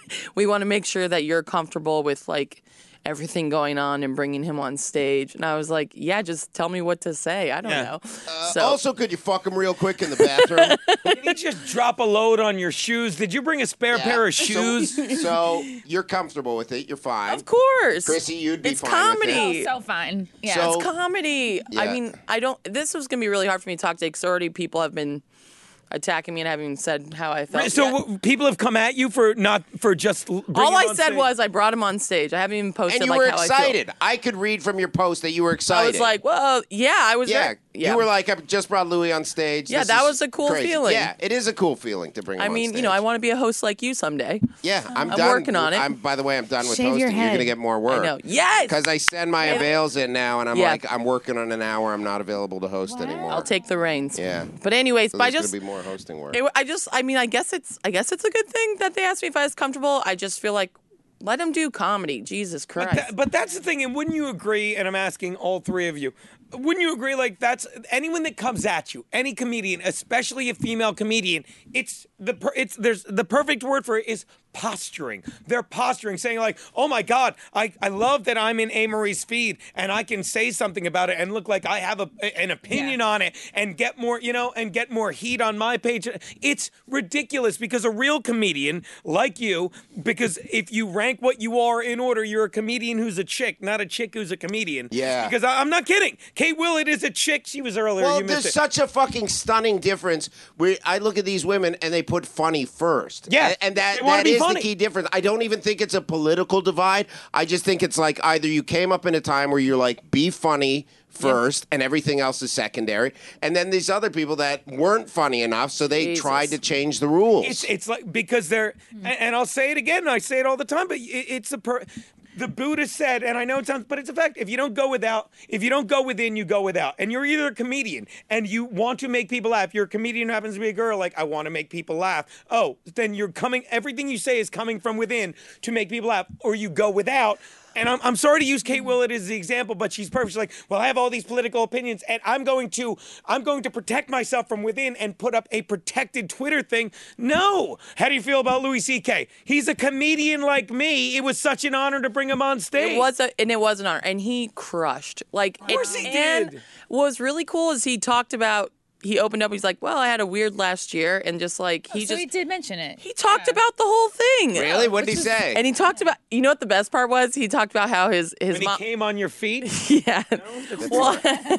we want to make sure that you're comfortable with like everything going on and bringing him on stage. And I was like, yeah, just tell me what to say. I don't Yeah. know. Uh, so also, could you fuck him real quick in the bathroom? Did he just drop a load on your shoes? Did you bring a spare Yeah. pair of So- shoes? So, you're comfortable with it. You're fine. of course. Chrissy, you'd be it's fine comedy. with So fine. Yeah. So- It's comedy. I Yeah. mean, I don't. This was gonna be really hard for me to talk to because already people have been attacking me and haven't even said how I felt. So yet. w- people have come at you for not for just l- bringing all I him on said stage? was I brought him on stage. I haven't even posted And you like were how excited. I I, could read from your post that you were feel. excited. I was like, well, yeah, I was. yeah. very- yeah. You were like, I just brought Louis on stage. Yeah, This that is was a cool crazy. feeling. Yeah, it is a cool feeling to bring him I on mean, stage. you know, I want to be a host like you someday. Yeah, I'm, I'm done. working on it. I'm, by the way, I'm done with Shave your hosting. You're head. going to get more work. I know. Yes. Because I send my Yeah. avails in now, and I'm Yeah. like, I'm working on an hour. I'm not available to host anymore. I'll take the reins. Yeah. But anyways, So but I there's just going to be more hosting work. it, I just I mean I guess it's I guess it's a good thing that they asked me if I was comfortable. I just feel like let him do comedy. Jesus Christ. But, that, but that's the thing, and wouldn't you agree? And I'm asking all three of you, wouldn't you agree? Like that's anyone that comes at you, any comedian, especially a female comedian. It's the per, it's there's the perfect word for it is posturing. They're posturing, saying like, "Oh my God, I, I love that I'm in A. Marie's feed and I can say something about it and look like I have a, an opinion on it and get more, you know, and get more heat on my page." It's ridiculous because a real comedian like you, because if you rank what you are in order, you're a comedian who's a chick, not a chick who's a comedian. Yeah. Because I, I'm not kidding. Kate Willett is a chick. She was earlier. Well, you missed there's it. such a fucking stunning difference where I look at these women and they put funny first. Yeah, And, and that, they wanna that be is funny. the key difference. I don't even think it's a political divide. I just think it's like either you came up in a time where you're like, be funny first and everything else is secondary. And then these other people that weren't funny enough, so they Jesus. tried to change the rules. It's it's like because they're and, and I'll say it again. And I say it all the time, but it, it's a per. The Buddha said, and I know it sounds, but it's a fact. If you don't go without, if you don't go within, you go without. And you're either a comedian and you want to make people laugh. You're a comedian who happens to be a girl, like I want to make people laugh. Oh, then you're coming. Everything you say is coming from within to make people laugh, or you go without. And I'm, I'm sorry to use Kate Willett as the example, but she's perfect. She's like, well, I have all these political opinions, and I'm going to I'm going to protect myself from within and put up a protected Twitter thing. No. How do you feel about Louis C K? He's a comedian like me. It was such an honor to bring him on stage. It was a, and it was an honor, and he crushed. Like, Of course and, he and did. what was really cool is he talked about. He opened up. He's like, "Well, I had a weird last year," and just like he Oh, so just he did mention it. he talked about the whole thing. Really? What did he say? And he talked about. You know what the best part was? He talked about how his his when he mom. came on your feet. Yeah. Well,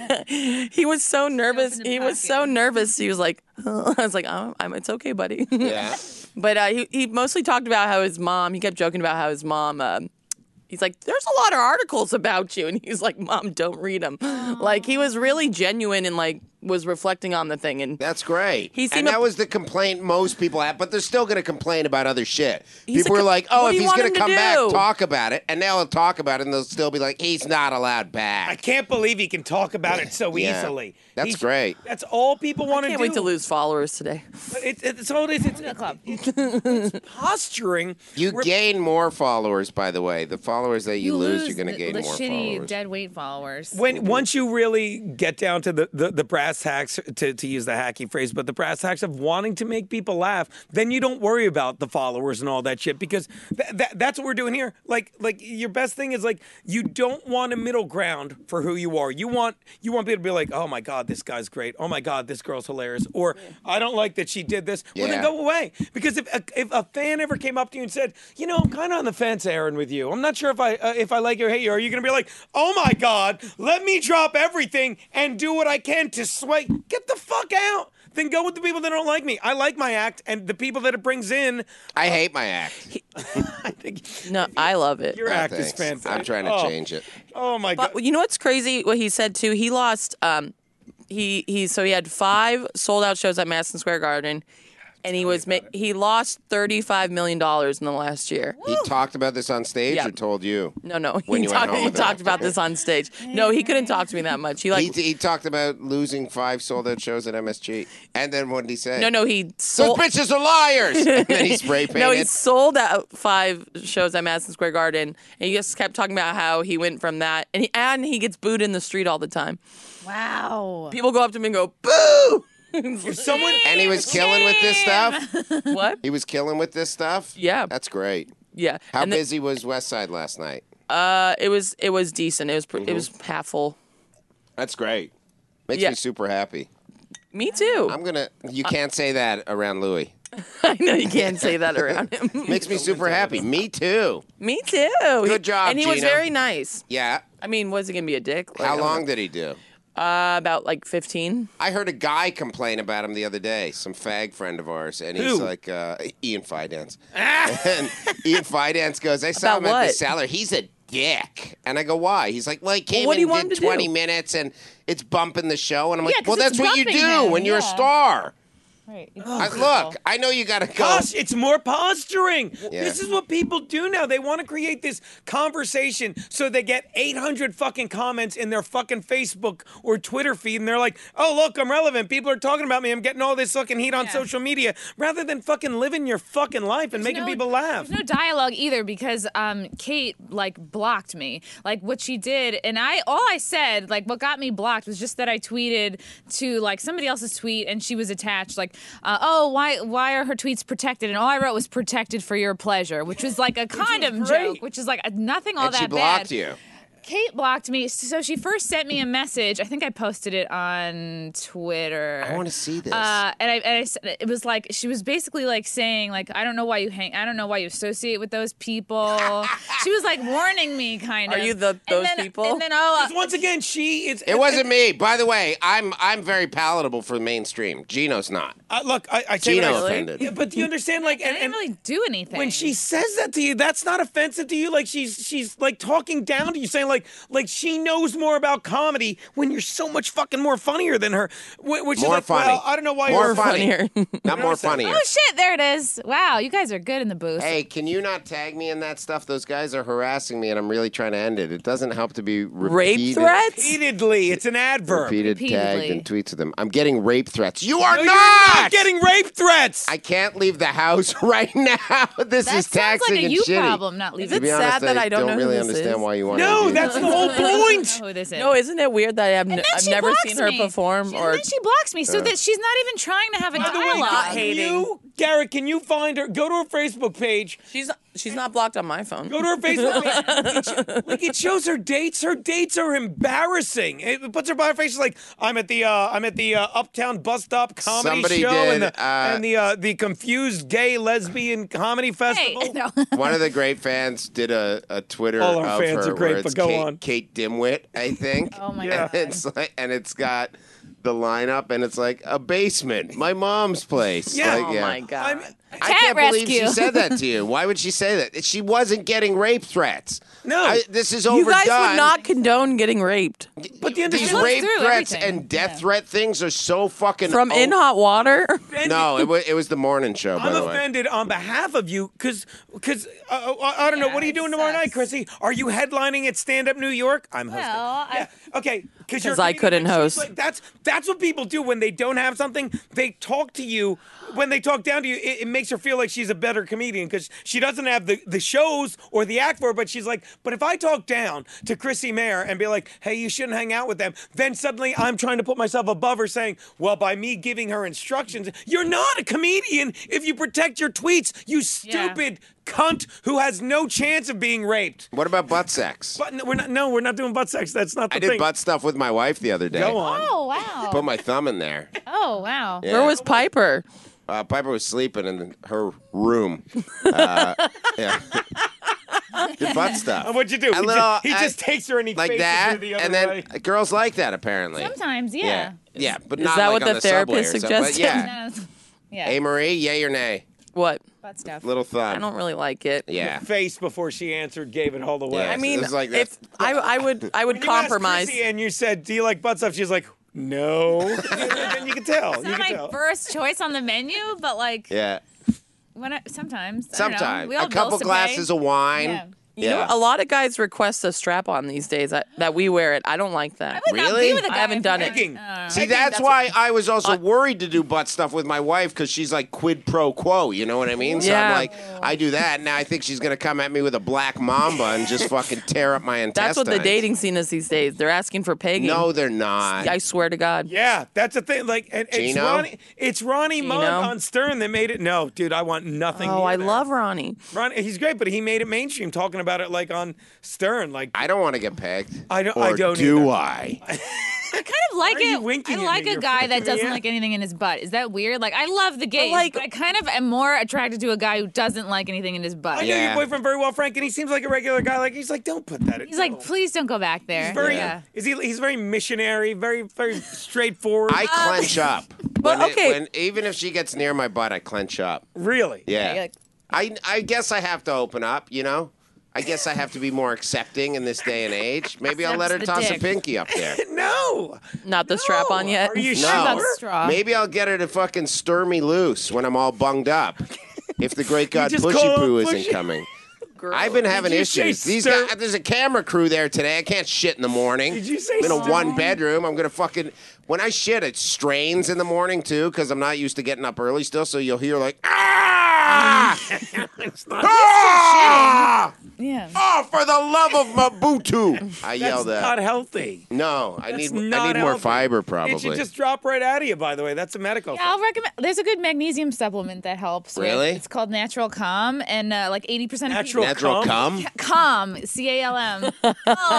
he was so nervous. He was so nervous. He was like, I was like, oh, I'm, it's okay, buddy. Yeah. But uh, he he mostly talked about how his mom. He kept joking about how his mom. Um, he's like, there's a lot of articles about you, and he's like, Mom, don't read them. Like he was really genuine and like was reflecting on the thing, and That's great. He and seemed that a- was the complaint most people have, but they're still going to complain about other shit. He's people a are co- like, oh, what if do you he's want going him to to come back, do? talk about it. And now he'll talk about it, and they'll still be like, he's not allowed I back. can't believe he can talk about it so Yeah. easily. That's He's- great. That's all people want I to can't do. wait to lose followers today. But It's, it's all it is. It's, it's, it's posturing. You We're- gain more followers, by the way. The followers that you, lose, you're going to the, gain the more shitty followers. dead weight followers. When once you really get down to the, the, the brass tacks, to, to use the hacky phrase, but the brass tacks of wanting to make people laugh, then you don't worry about the followers and all that shit because th- that, that's what we're doing here. Like like your best thing is like you don't want a middle ground for who you are. You want you want people to be like, oh my God, this guy's great. Oh my God, this girl's hilarious. Or I don't like that she did this. Well, then Yeah. go away. Because if a, if a fan ever came up to you and said, you know, I'm kind of on the fence, Aaron, with you. I'm not sure if I uh, if I like you or hate you. Are you going to be like, oh my God, let me drop everything and do what I can to sway? Get the fuck out. Then go with the people that don't like me. I like my act, and the people that it brings in. I hate my act. I think No, I love it. your Oh, act is thanks. fantastic. I'm trying to Oh. change it. Oh my God. But you know what's crazy? What he said too. He lost. Um, he he. So he had five sold out shows at Madison Square Garden, and he was ma- he lost thirty-five million dollars in the last year. He talked about this on stage Yeah. or told you? No, no. When He you went talked. home He with talked him. about this on stage. No, he couldn't talk to me that much. He like. He, he talked about losing five sold out shows at M S G. And then what did he say? no, no. He Those sold. bitches are liars! And then he spray painted. No, he sold out five shows at Madison Square Garden, and he just kept talking about how he went from that, and he and he gets booed in the street all the time. Wow. People go up to him and go, "Boo!" If someone and he was killing with this stuff? What? He was killing with this stuff? Yeah. That's great. Yeah. How And the- busy was West Side last night? Uh, it was it was decent. It was pr- Mm-hmm. it was half full. That's great. Makes Yeah. me super happy. Me too. I'm gonna. You can't say that around Louis. I know you can't say that around him. Makes me super happy. Me too. Me too. Good job, And he was Gina. very nice. Yeah. I mean, was he gonna be a dick? Like, How I don't long know. did he do? Uh, about like fifteen. I heard a guy complain about him the other day, some fag friend of ours, and he's Who? like, uh, Ian Fidance. and Ian Fidance goes, I saw About him at the what? cellar. He's a dick. And I go, why? He's like, well, he came what do you in want and him did to twenty do? minutes, and it's bumping the show. And I'm like, Yeah, 'cause well, it's that's what you do bumping him, when you're a yeah. star. Right. I, look, I know you got to go. Gosh, it's more posturing. Yeah. This is what people do now. They want to create this conversation so they get eight hundred fucking comments in their fucking Facebook or Twitter feed, and they're like, oh, look, I'm relevant. People are talking about me. I'm getting all this fucking heat on Yeah. social media, rather than fucking living your fucking life and making no- people laugh. There's no dialogue either because um, Kate like blocked me. Like what she did, and I all I said, like what got me blocked was just that I tweeted to like somebody else's tweet, and she was attached like, uh, oh, why why are her tweets protected? And all I wrote was protected for your pleasure, which was like a condom joke, which is like nothing all and that she blocked bad. you. Kate blocked me, so she first sent me a message. I think I posted it on Twitter. I want to see this. Uh, and I, and I said it was like she was basically like saying like I don't know why you hang I don't know why you associate with those people. She was like warning me kind Are of. you the those and then, people? And then oh, uh, Because once again, she is. It wasn't me. By the way, I'm I'm very palatable for mainstream. Gino's not. Uh, look, I, I say Gino what I- offended. Yeah, but do you understand? Like, I and, didn't and really do anything. when she says that to you, that's not offensive to you. Like she's she's like talking down to you, saying like like she knows more about comedy when you're so much fucking more funnier than her. Wh- Which is More like, funny. well, I don't know why More you're funny. funnier. Not more funnier. oh shit, there it is. Wow, you guys are good in the booth. Hey, can you not tag me in that stuff? Those guys are harassing me, and I'm really trying to end it. It doesn't help to be repeated, Rape threats? Repeatedly, it's an adverb. repeated, tagged, Repeatedly. and tweets with them. I'm getting rape threats. You are No, not! you're not getting rape threats. I can't leave the house right now. This that is sounds taxing like a and you shitty. problem, not To leaving. it be sad honest, that I I don't know who really this understand is? why you want No, to do that's that. the whole point. Who this is. No, isn't it weird that I have n- And then I've she never blocks seen her me. perform She- or and then she blocks me so that she's not even trying to have a By the way, dialogue. can you, Garrett, can you find her? Go to her Facebook page. she's she's not blocked on my phone. Go to her Facebook page. It sh- like it shows her dates. Her dates are embarrassing. It puts her by her face like I'm at the uh, I'm at the uh, Uptown Bus Stop Comedy Somebody Show and did, the uh, and the uh, the Confused Gay Lesbian Comedy Hey, Festival. no. One of the great fans did a, a Twitter All our of fans her are great, where it's but go Kate, on. Kate Dimwit, I think. Oh my Yeah. god. And it's like, and it's got the lineup, and it's like a basement, my mom's place. Yeah. Like, Oh yeah. my god. I'm- I Cat can't believe she rescue. said that to you. Why would she say that? She wasn't getting rape threats. No. I, this is you overdone. guys would not condone getting raped But the These understand- rape through threats everything. and death Yeah. threat things are so fucking from o- In Hot Water. No, it was it was the morning show. By I'm the way, offended on behalf of you because because uh, I, I don't know Yeah, what are you it doing tomorrow sucks. night, Chrissy? Are you headlining at Stand Up New York? I'm hosting. Well, I- yeah. Okay. Because you're a 'Cause I comedian, couldn't but she's host. Like, that's that's what people do when they don't have something. They talk to you. When they talk down to you, it, it makes her feel like she's a better comedian because she doesn't have the, the shows or the act for it. But she's like, but if I talk down to Chrissy Mayer and be like, hey, you shouldn't hang out with them, then suddenly I'm trying to put myself above her saying, well, by me giving her instructions, you're not a comedian if you protect your tweets, you stupid cunt who has no chance of being raped. what about butt sex? But no, we're not. No, we're not doing butt sex. That's not the I did thing. butt stuff with my wife the other day. Go on. Oh wow. Put my thumb in there. Oh wow. Yeah. Where was Piper? Uh, Piper was sleeping in her room. Uh, yeah. Did butt stuff. And what'd you do? A He, little, just, he uh, just takes her and he like faces that, her the other and then way. girls like that apparently. Sometimes, Yeah, yeah. yeah, but Is not that like what on the the subway therapist or something, but suggested? yeah. No, yeah. Hey Marie, yay or nay? What? Butt stuff. Little thumb. I don't really like it. Yeah. Face before she answered gave it all the way. Yeah. I mean, It was like that. if I, I would, I would When you asked compromise. Chrissy and you said, "Do you like butt stuff?" She's like, "No." Then you can tell. It's You not can my tell. first choice on the menu, but like Yeah. when I, sometimes. I don't know. Sometimes We all a couple bills to glasses pay. of wine. Yeah. You Yeah. know, a lot of guys request a strap on these days that, that we wear it. I don't like that. would not be Really? with a guy I haven't if done he- it. Pegging. Uh, See, that's why I was also worried to do butt stuff with my wife because she's like quid pro quo. You know what I mean? So I'm Yeah. like, I do that. Now I think she's going to come at me with a black mamba and just fucking tear up my intestines. That's what the dating scene is these days. They're asking for pegging. No, they're not. I swear to God. Yeah, that's the thing. Like, and it's Gino? Ronnie. It's Ronnie Mund Gino? on Stern that made it. No, dude, I want nothing. Oh, near I that. love Ronnie. Ronnie. He's great, but he made it mainstream, talking about it like on Stern. Like, I don't want to get pegged. I don't. Or I don't. do either. I? I kind of like Why are you it. winking I at like me? a You're guy that freaking me doesn't out. like anything in his butt. Is that weird? Like, I love the gays, like- but I kind of am more attracted to a guy who doesn't like anything in his I butt. know Yeah. your boyfriend very well, Frank, and he seems like a regular guy. Like, he's like, don't put that. in. He's like, please don't go back there. He's very. yeah. Is he? He's very missionary. Very, very straightforward. I clench up. But, When it- okay. when, even if she gets near my butt, I clench up. really. Yeah. you're like- I, I guess I have to open up, you know? I guess I have to be more accepting in this day and age. Maybe I'll let her Accepts the toss a dick. pinky up there. No. Not the strap on No. yet. Are you No. sure? About the straw. Maybe I'll get her to fucking stir me loose when I'm all bunged up. If the great God just Pushy call Poo him isn't Pushy? coming. I've been having Did you say issues. These stir- guys, there's a camera crew there today. I can't shit in the morning. Did you say I'm in a stir? one bedroom. I'm gonna fucking when I shit, it strains in the morning too because I'm not used to getting up early still. So you'll hear like ah, ah! Yeah. Oh, for the love of Mabutu! I yell That's that. not healthy. No, I That's need not I need more healthy. fiber probably. It should just drop right out of you. By the way, that's a medical. Yeah, I'll recommend. There's a good magnesium supplement that helps. with- Really? It's called Natural Calm, and uh, like eighty percent of Natural people. Natural cum. Calm, C A L M. Natural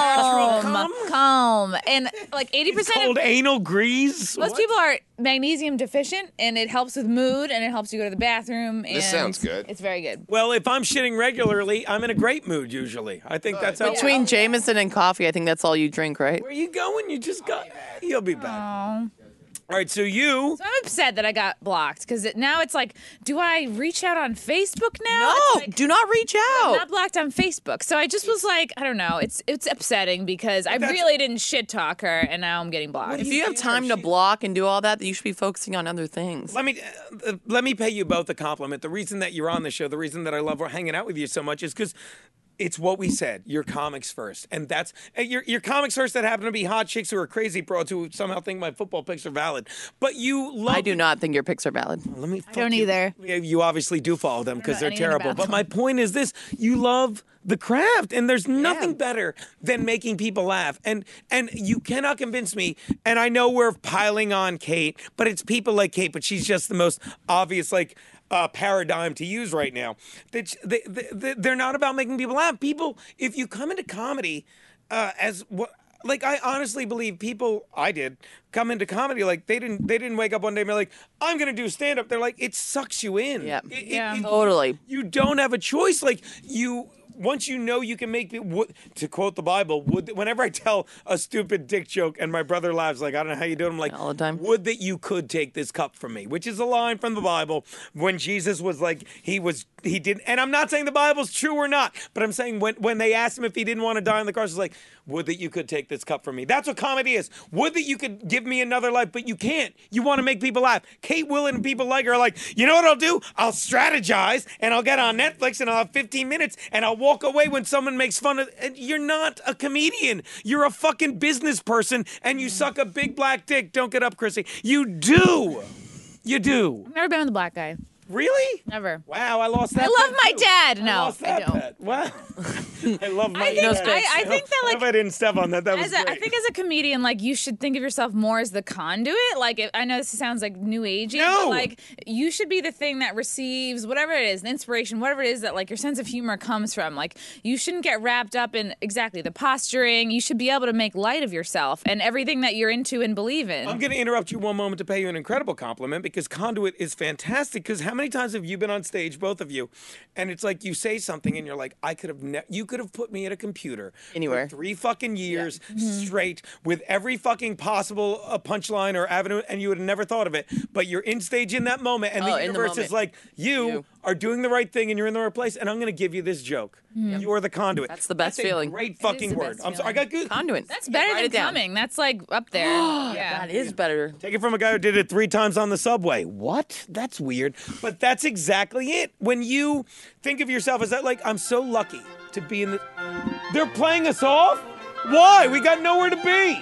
Calm, cum? calm, and like eighty It's percent called of anal grease. most What? people are magnesium deficient, and it helps with mood, and it helps you go to the bathroom. And This sounds good. It's very good. Well, if I'm shitting regularly, I'm in a great mood usually. I think that's how. Between Jameson and coffee, I think that's all you drink, right? Where you going? You just got. You'll be back. Aw. All right, so you. So I'm upset that I got blocked because it, now it's like, do I reach out on Facebook now? No, It's like, do not reach I'm out. not blocked on Facebook. So I just was like, I don't know. It's it's upsetting because I that's- really didn't shit talk her, and now I'm getting blocked. If you have time to block and do all that, then you should be focusing on other things. Let me uh, let me pay you both a compliment. The reason that you're on the show, the reason that I love hanging out with you so much, is because it's what we said. You're comics first, and that's and you're, you're comics first that happen to be hot chicks who are crazy broads who somehow think my football picks are valid. But you love. I do not think your picks are valid. Let me. I don't fuck you. either. Yeah, You obviously do follow them because know they're anything terrible. about But them. my point is this: you love the craft, and there's nothing better than making people laugh. And and you cannot convince me. And I know we're piling on Kate, but it's people like Kate. But she's just the most obvious, like. Uh, paradigm to use right now. They, they, they, they're not about making people laugh. People, if you come into comedy uh, as what, like I honestly believe people, I did come into comedy like they didn't, they didn't wake up one day and be like, I'm gonna do stand up. They're like, it sucks you in. Yeah. It- it- Yeah. it- Totally. You don't have a choice. Like you. Once you know you can make people, would- to quote the Bible, would whenever I tell a stupid dick joke and my brother laughs, like I don't know how you do it, I'm like, All the time. would that you could take this cup from me, which is a line from the Bible when Jesus was like, he was, he didn't, and I'm not saying the Bible's true or not, but I'm saying when, when they asked him if he didn't want to die on the cross, it's like, would that you could take this cup from me. That's what comedy is. Would that you could give me another life, but you can't. You want to make people laugh. Kate Willett and people like her are like, you know what I'll do? I'll strategize and I'll get on Netflix and I'll have fifteen minutes and I'll walk away when someone makes fun of and you're not a comedian. You're a fucking business person and you suck a big black dick. Don't get up, Chrissy. You do. You do. I've never been with a black guy. Really? Never. Wow, I lost that. I love bet, my too. dad. I No, lost I that don't. bet. Wow. I love my I think, dad. I, I think that I like hope I didn't step on that. That was As a, I great. think as a comedian, like you should think of yourself more as the conduit. Like if, I know this sounds like new agey, No. but like you should be the thing that receives whatever it is, an inspiration, whatever it is that like your sense of humor comes from. Like you shouldn't get wrapped up in exactly the posturing. You should be able to make light of yourself and everything that you're into and believe in. I'm going to interrupt you one moment to pay you an incredible compliment because Conduit is fantastic. Because how many times have you been on stage, both of you, and it's like you say something and you're like, I could have, ne- you could have put me at a computer Anywhere. for three fucking years straight with every fucking possible uh, punchline or avenue, and you would have never thought of it. But you're in stage in that moment, and Oh, the in the universe is moment. like, you, You. are doing the right thing and you're in the right place. And I'm going to give you this joke. Mm. You are the conduit. That's the best That's a feeling. great It fucking is the word. best I'm sorry. I got good. Conduit. That's better Write than it down. coming. That's like up there. yeah. That is better. Take it from a guy who did it three times on the subway. What? That's weird. But that's exactly it. When you think of yourself as that, like, I'm so lucky to be in the. They're playing us off? Why? We got nowhere to be.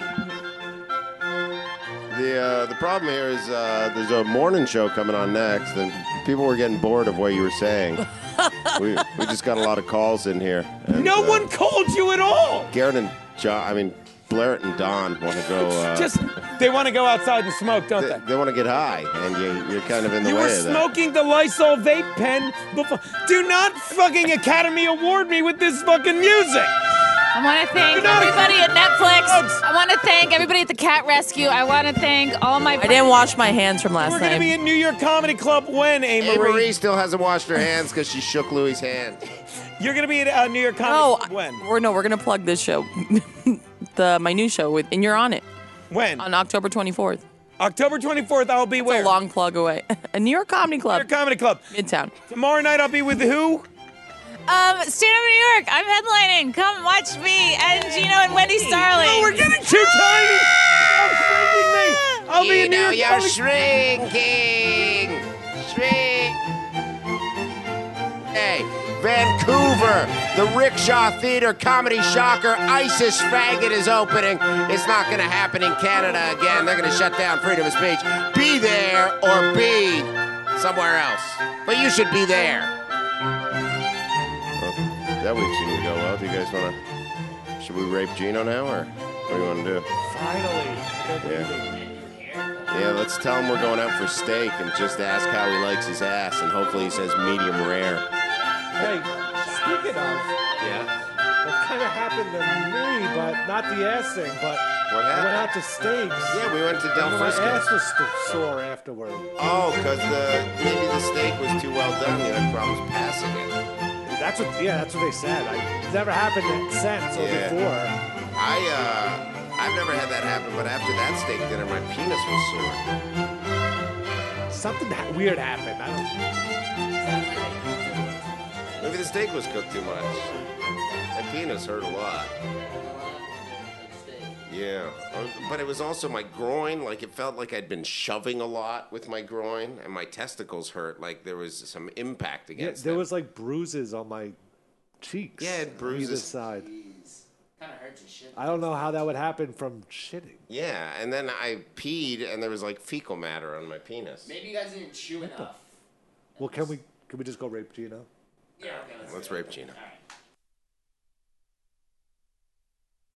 The uh, the problem here is uh, there's a morning show coming on next, and people were getting bored of what you were saying. we we just got a lot of calls in here. And, No uh, one called you at all. Garrett and John, I mean Blair and Don want to go. Uh, Just, they want to go outside and smoke, don't they, they? they want to get high, and you, you're kind of in the You way were of that. smoking the Lysol vape pen before. Do not fucking Academy Award me with this fucking music. I want to thank You're not a- everybody at Netflix. Folks. I want to thank everybody at the Cat Rescue. I want to thank all my. I didn't wash my hands from last We're going to night. be at New York Comedy Club when, A. Hey, Marie? Marie still hasn't washed her hands because she shook Louis' hand. You're going to be at uh, New York Comedy No, Club when? we're no, we're gonna plug this show, the my new show with, and you're on it When? on October twenty-fourth. October twenty-fourth, I'll be It's where? a long plug away. A New York Comedy New Club, York Comedy Club. Midtown. Tomorrow night, I'll be with who? Um, Stand Up New York. I'm headlining. Come watch me and Gino and Wendy Starling. Oh, we're getting too tiny. Stop shrinking me. I'll be You in New know York you're Comedy shrinking. Shrink. Hey, Vancouver, the Rickshaw Theater Comedy Shocker ISIS faggot is opening. It's not going to happen in Canada again. They're going to shut down freedom of speech. Be there or be somewhere else. But you should be there. Well, that week seemed to go well. Do you guys want to... Should we rape Gino now, or what do you want to do? Finally. Yeah. Yeah, let's tell him we're going out for steak and just ask how he likes his ass, and hopefully he says medium rare. Hey, speaking of, Yeah. that kind of happened to me, but not the ass thing, but What I went happened? out to steaks. Yeah, we went to Del and my Frisco. ass was st- sore afterward. Oh, because the maybe the steak was too well done. You had problems passing it. That's what, yeah, that's what they said. I, it's never happened since or Yeah. before. I uh, I've never had that happen, but after that steak dinner, my penis was sore. Something ha- weird happened. I don't. Maybe the steak was cooked too much. My penis hurt a lot. Yeah, Uh, but it was also my groin. Like, it felt like I'd been shoving a lot with my groin, and my testicles hurt. Like there was some impact Yeah, against there them. was like bruises on my cheeks. Yeah, it on either bruises. side. Kind of hurts your shit. I don't know how that would happen from shitting. Yeah, and then I peed, and there was like fecal matter on my penis. Maybe you guys didn't chew enough. Well, can we can we just go rape Gino? Yeah, okay, let's Let's go. rape Gina.